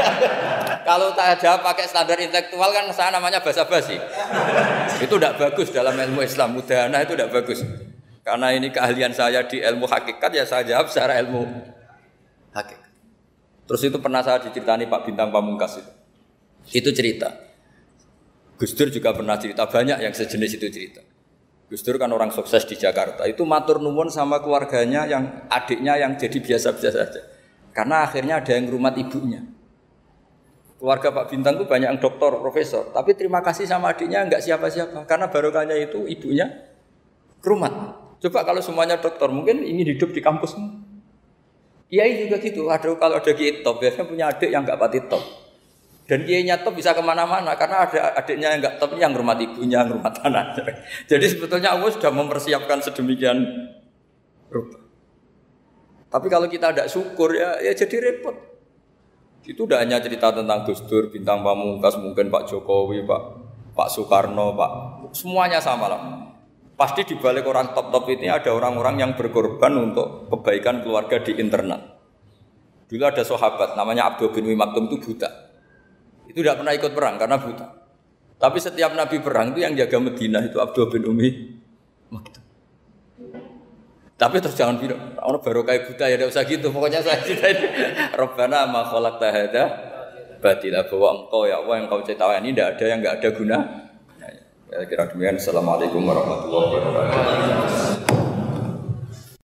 [SPEAKER 1] pakai standar intelektual kan saya namanya basa-basi. Itu tidak bagus dalam ilmu Islam. Mudahana itu tidak bagus. Karena ini keahlian saya di ilmu hakikat ya saya jawab secara ilmu hakikat. Terus itu pernah saya diceritani Pak Bintang Pamungkas itu. Itu cerita. Gus Dur juga pernah cerita, banyak yang sejenis itu cerita. Gus Dur kan orang sukses di Jakarta. Itu matur nuwun sama keluarganya yang adiknya yang jadi biasa-biasa saja. Karena akhirnya ada yang ngrumat ibunya. Keluarga Pak Bintang itu banyak yang doktor, profesor. Tapi terima kasih sama adiknya enggak siapa-siapa. Karena barokahnya itu ibunya ngrumat. Coba kalau semuanya dokter, mungkin ingin hidup di kampusmu. Kiai juga gitu. Aduh kalau ada kiai top, biasanya punya adik yang enggak pati top. Dan kiainya top bisa kemana-mana karena ada adiknya yang enggak top yang ngurmat ibunya, ngurmat anaknya. Jadi sebetulnya Allah sudah mempersiapkan sedemikian rupa. Tapi kalau kita tidak syukur ya jadi repot. Itu tidak hanya cerita tentang Gus Dur, Bintang Pamungkas, mungkin Pak Jokowi, Pak Soekarno, Pak semuanya sama lah. Pasti di balik orang top-top ini ada orang-orang yang berkorban untuk kebaikan keluarga di internal. Dulu ada sahabat namanya Abdul bin Umi Maktum itu buta. Itu tidak pernah ikut perang karena buta. Tapi setiap Nabi perang itu yang jaga Madinah itu Abdul bin Umi Maktum. Tapi terus jangan bilang, orang baru kayak buta ya tidak usah gitu. Pokoknya saya ceritain, Rabbana ma khalaqta hadza batila, bahwa engkau ya Allah yang kau ciptakan ini tidak ada yang enggak ada guna. Ya, kira demikian. Assalamualaikum warahmatullahi wabarakatuh.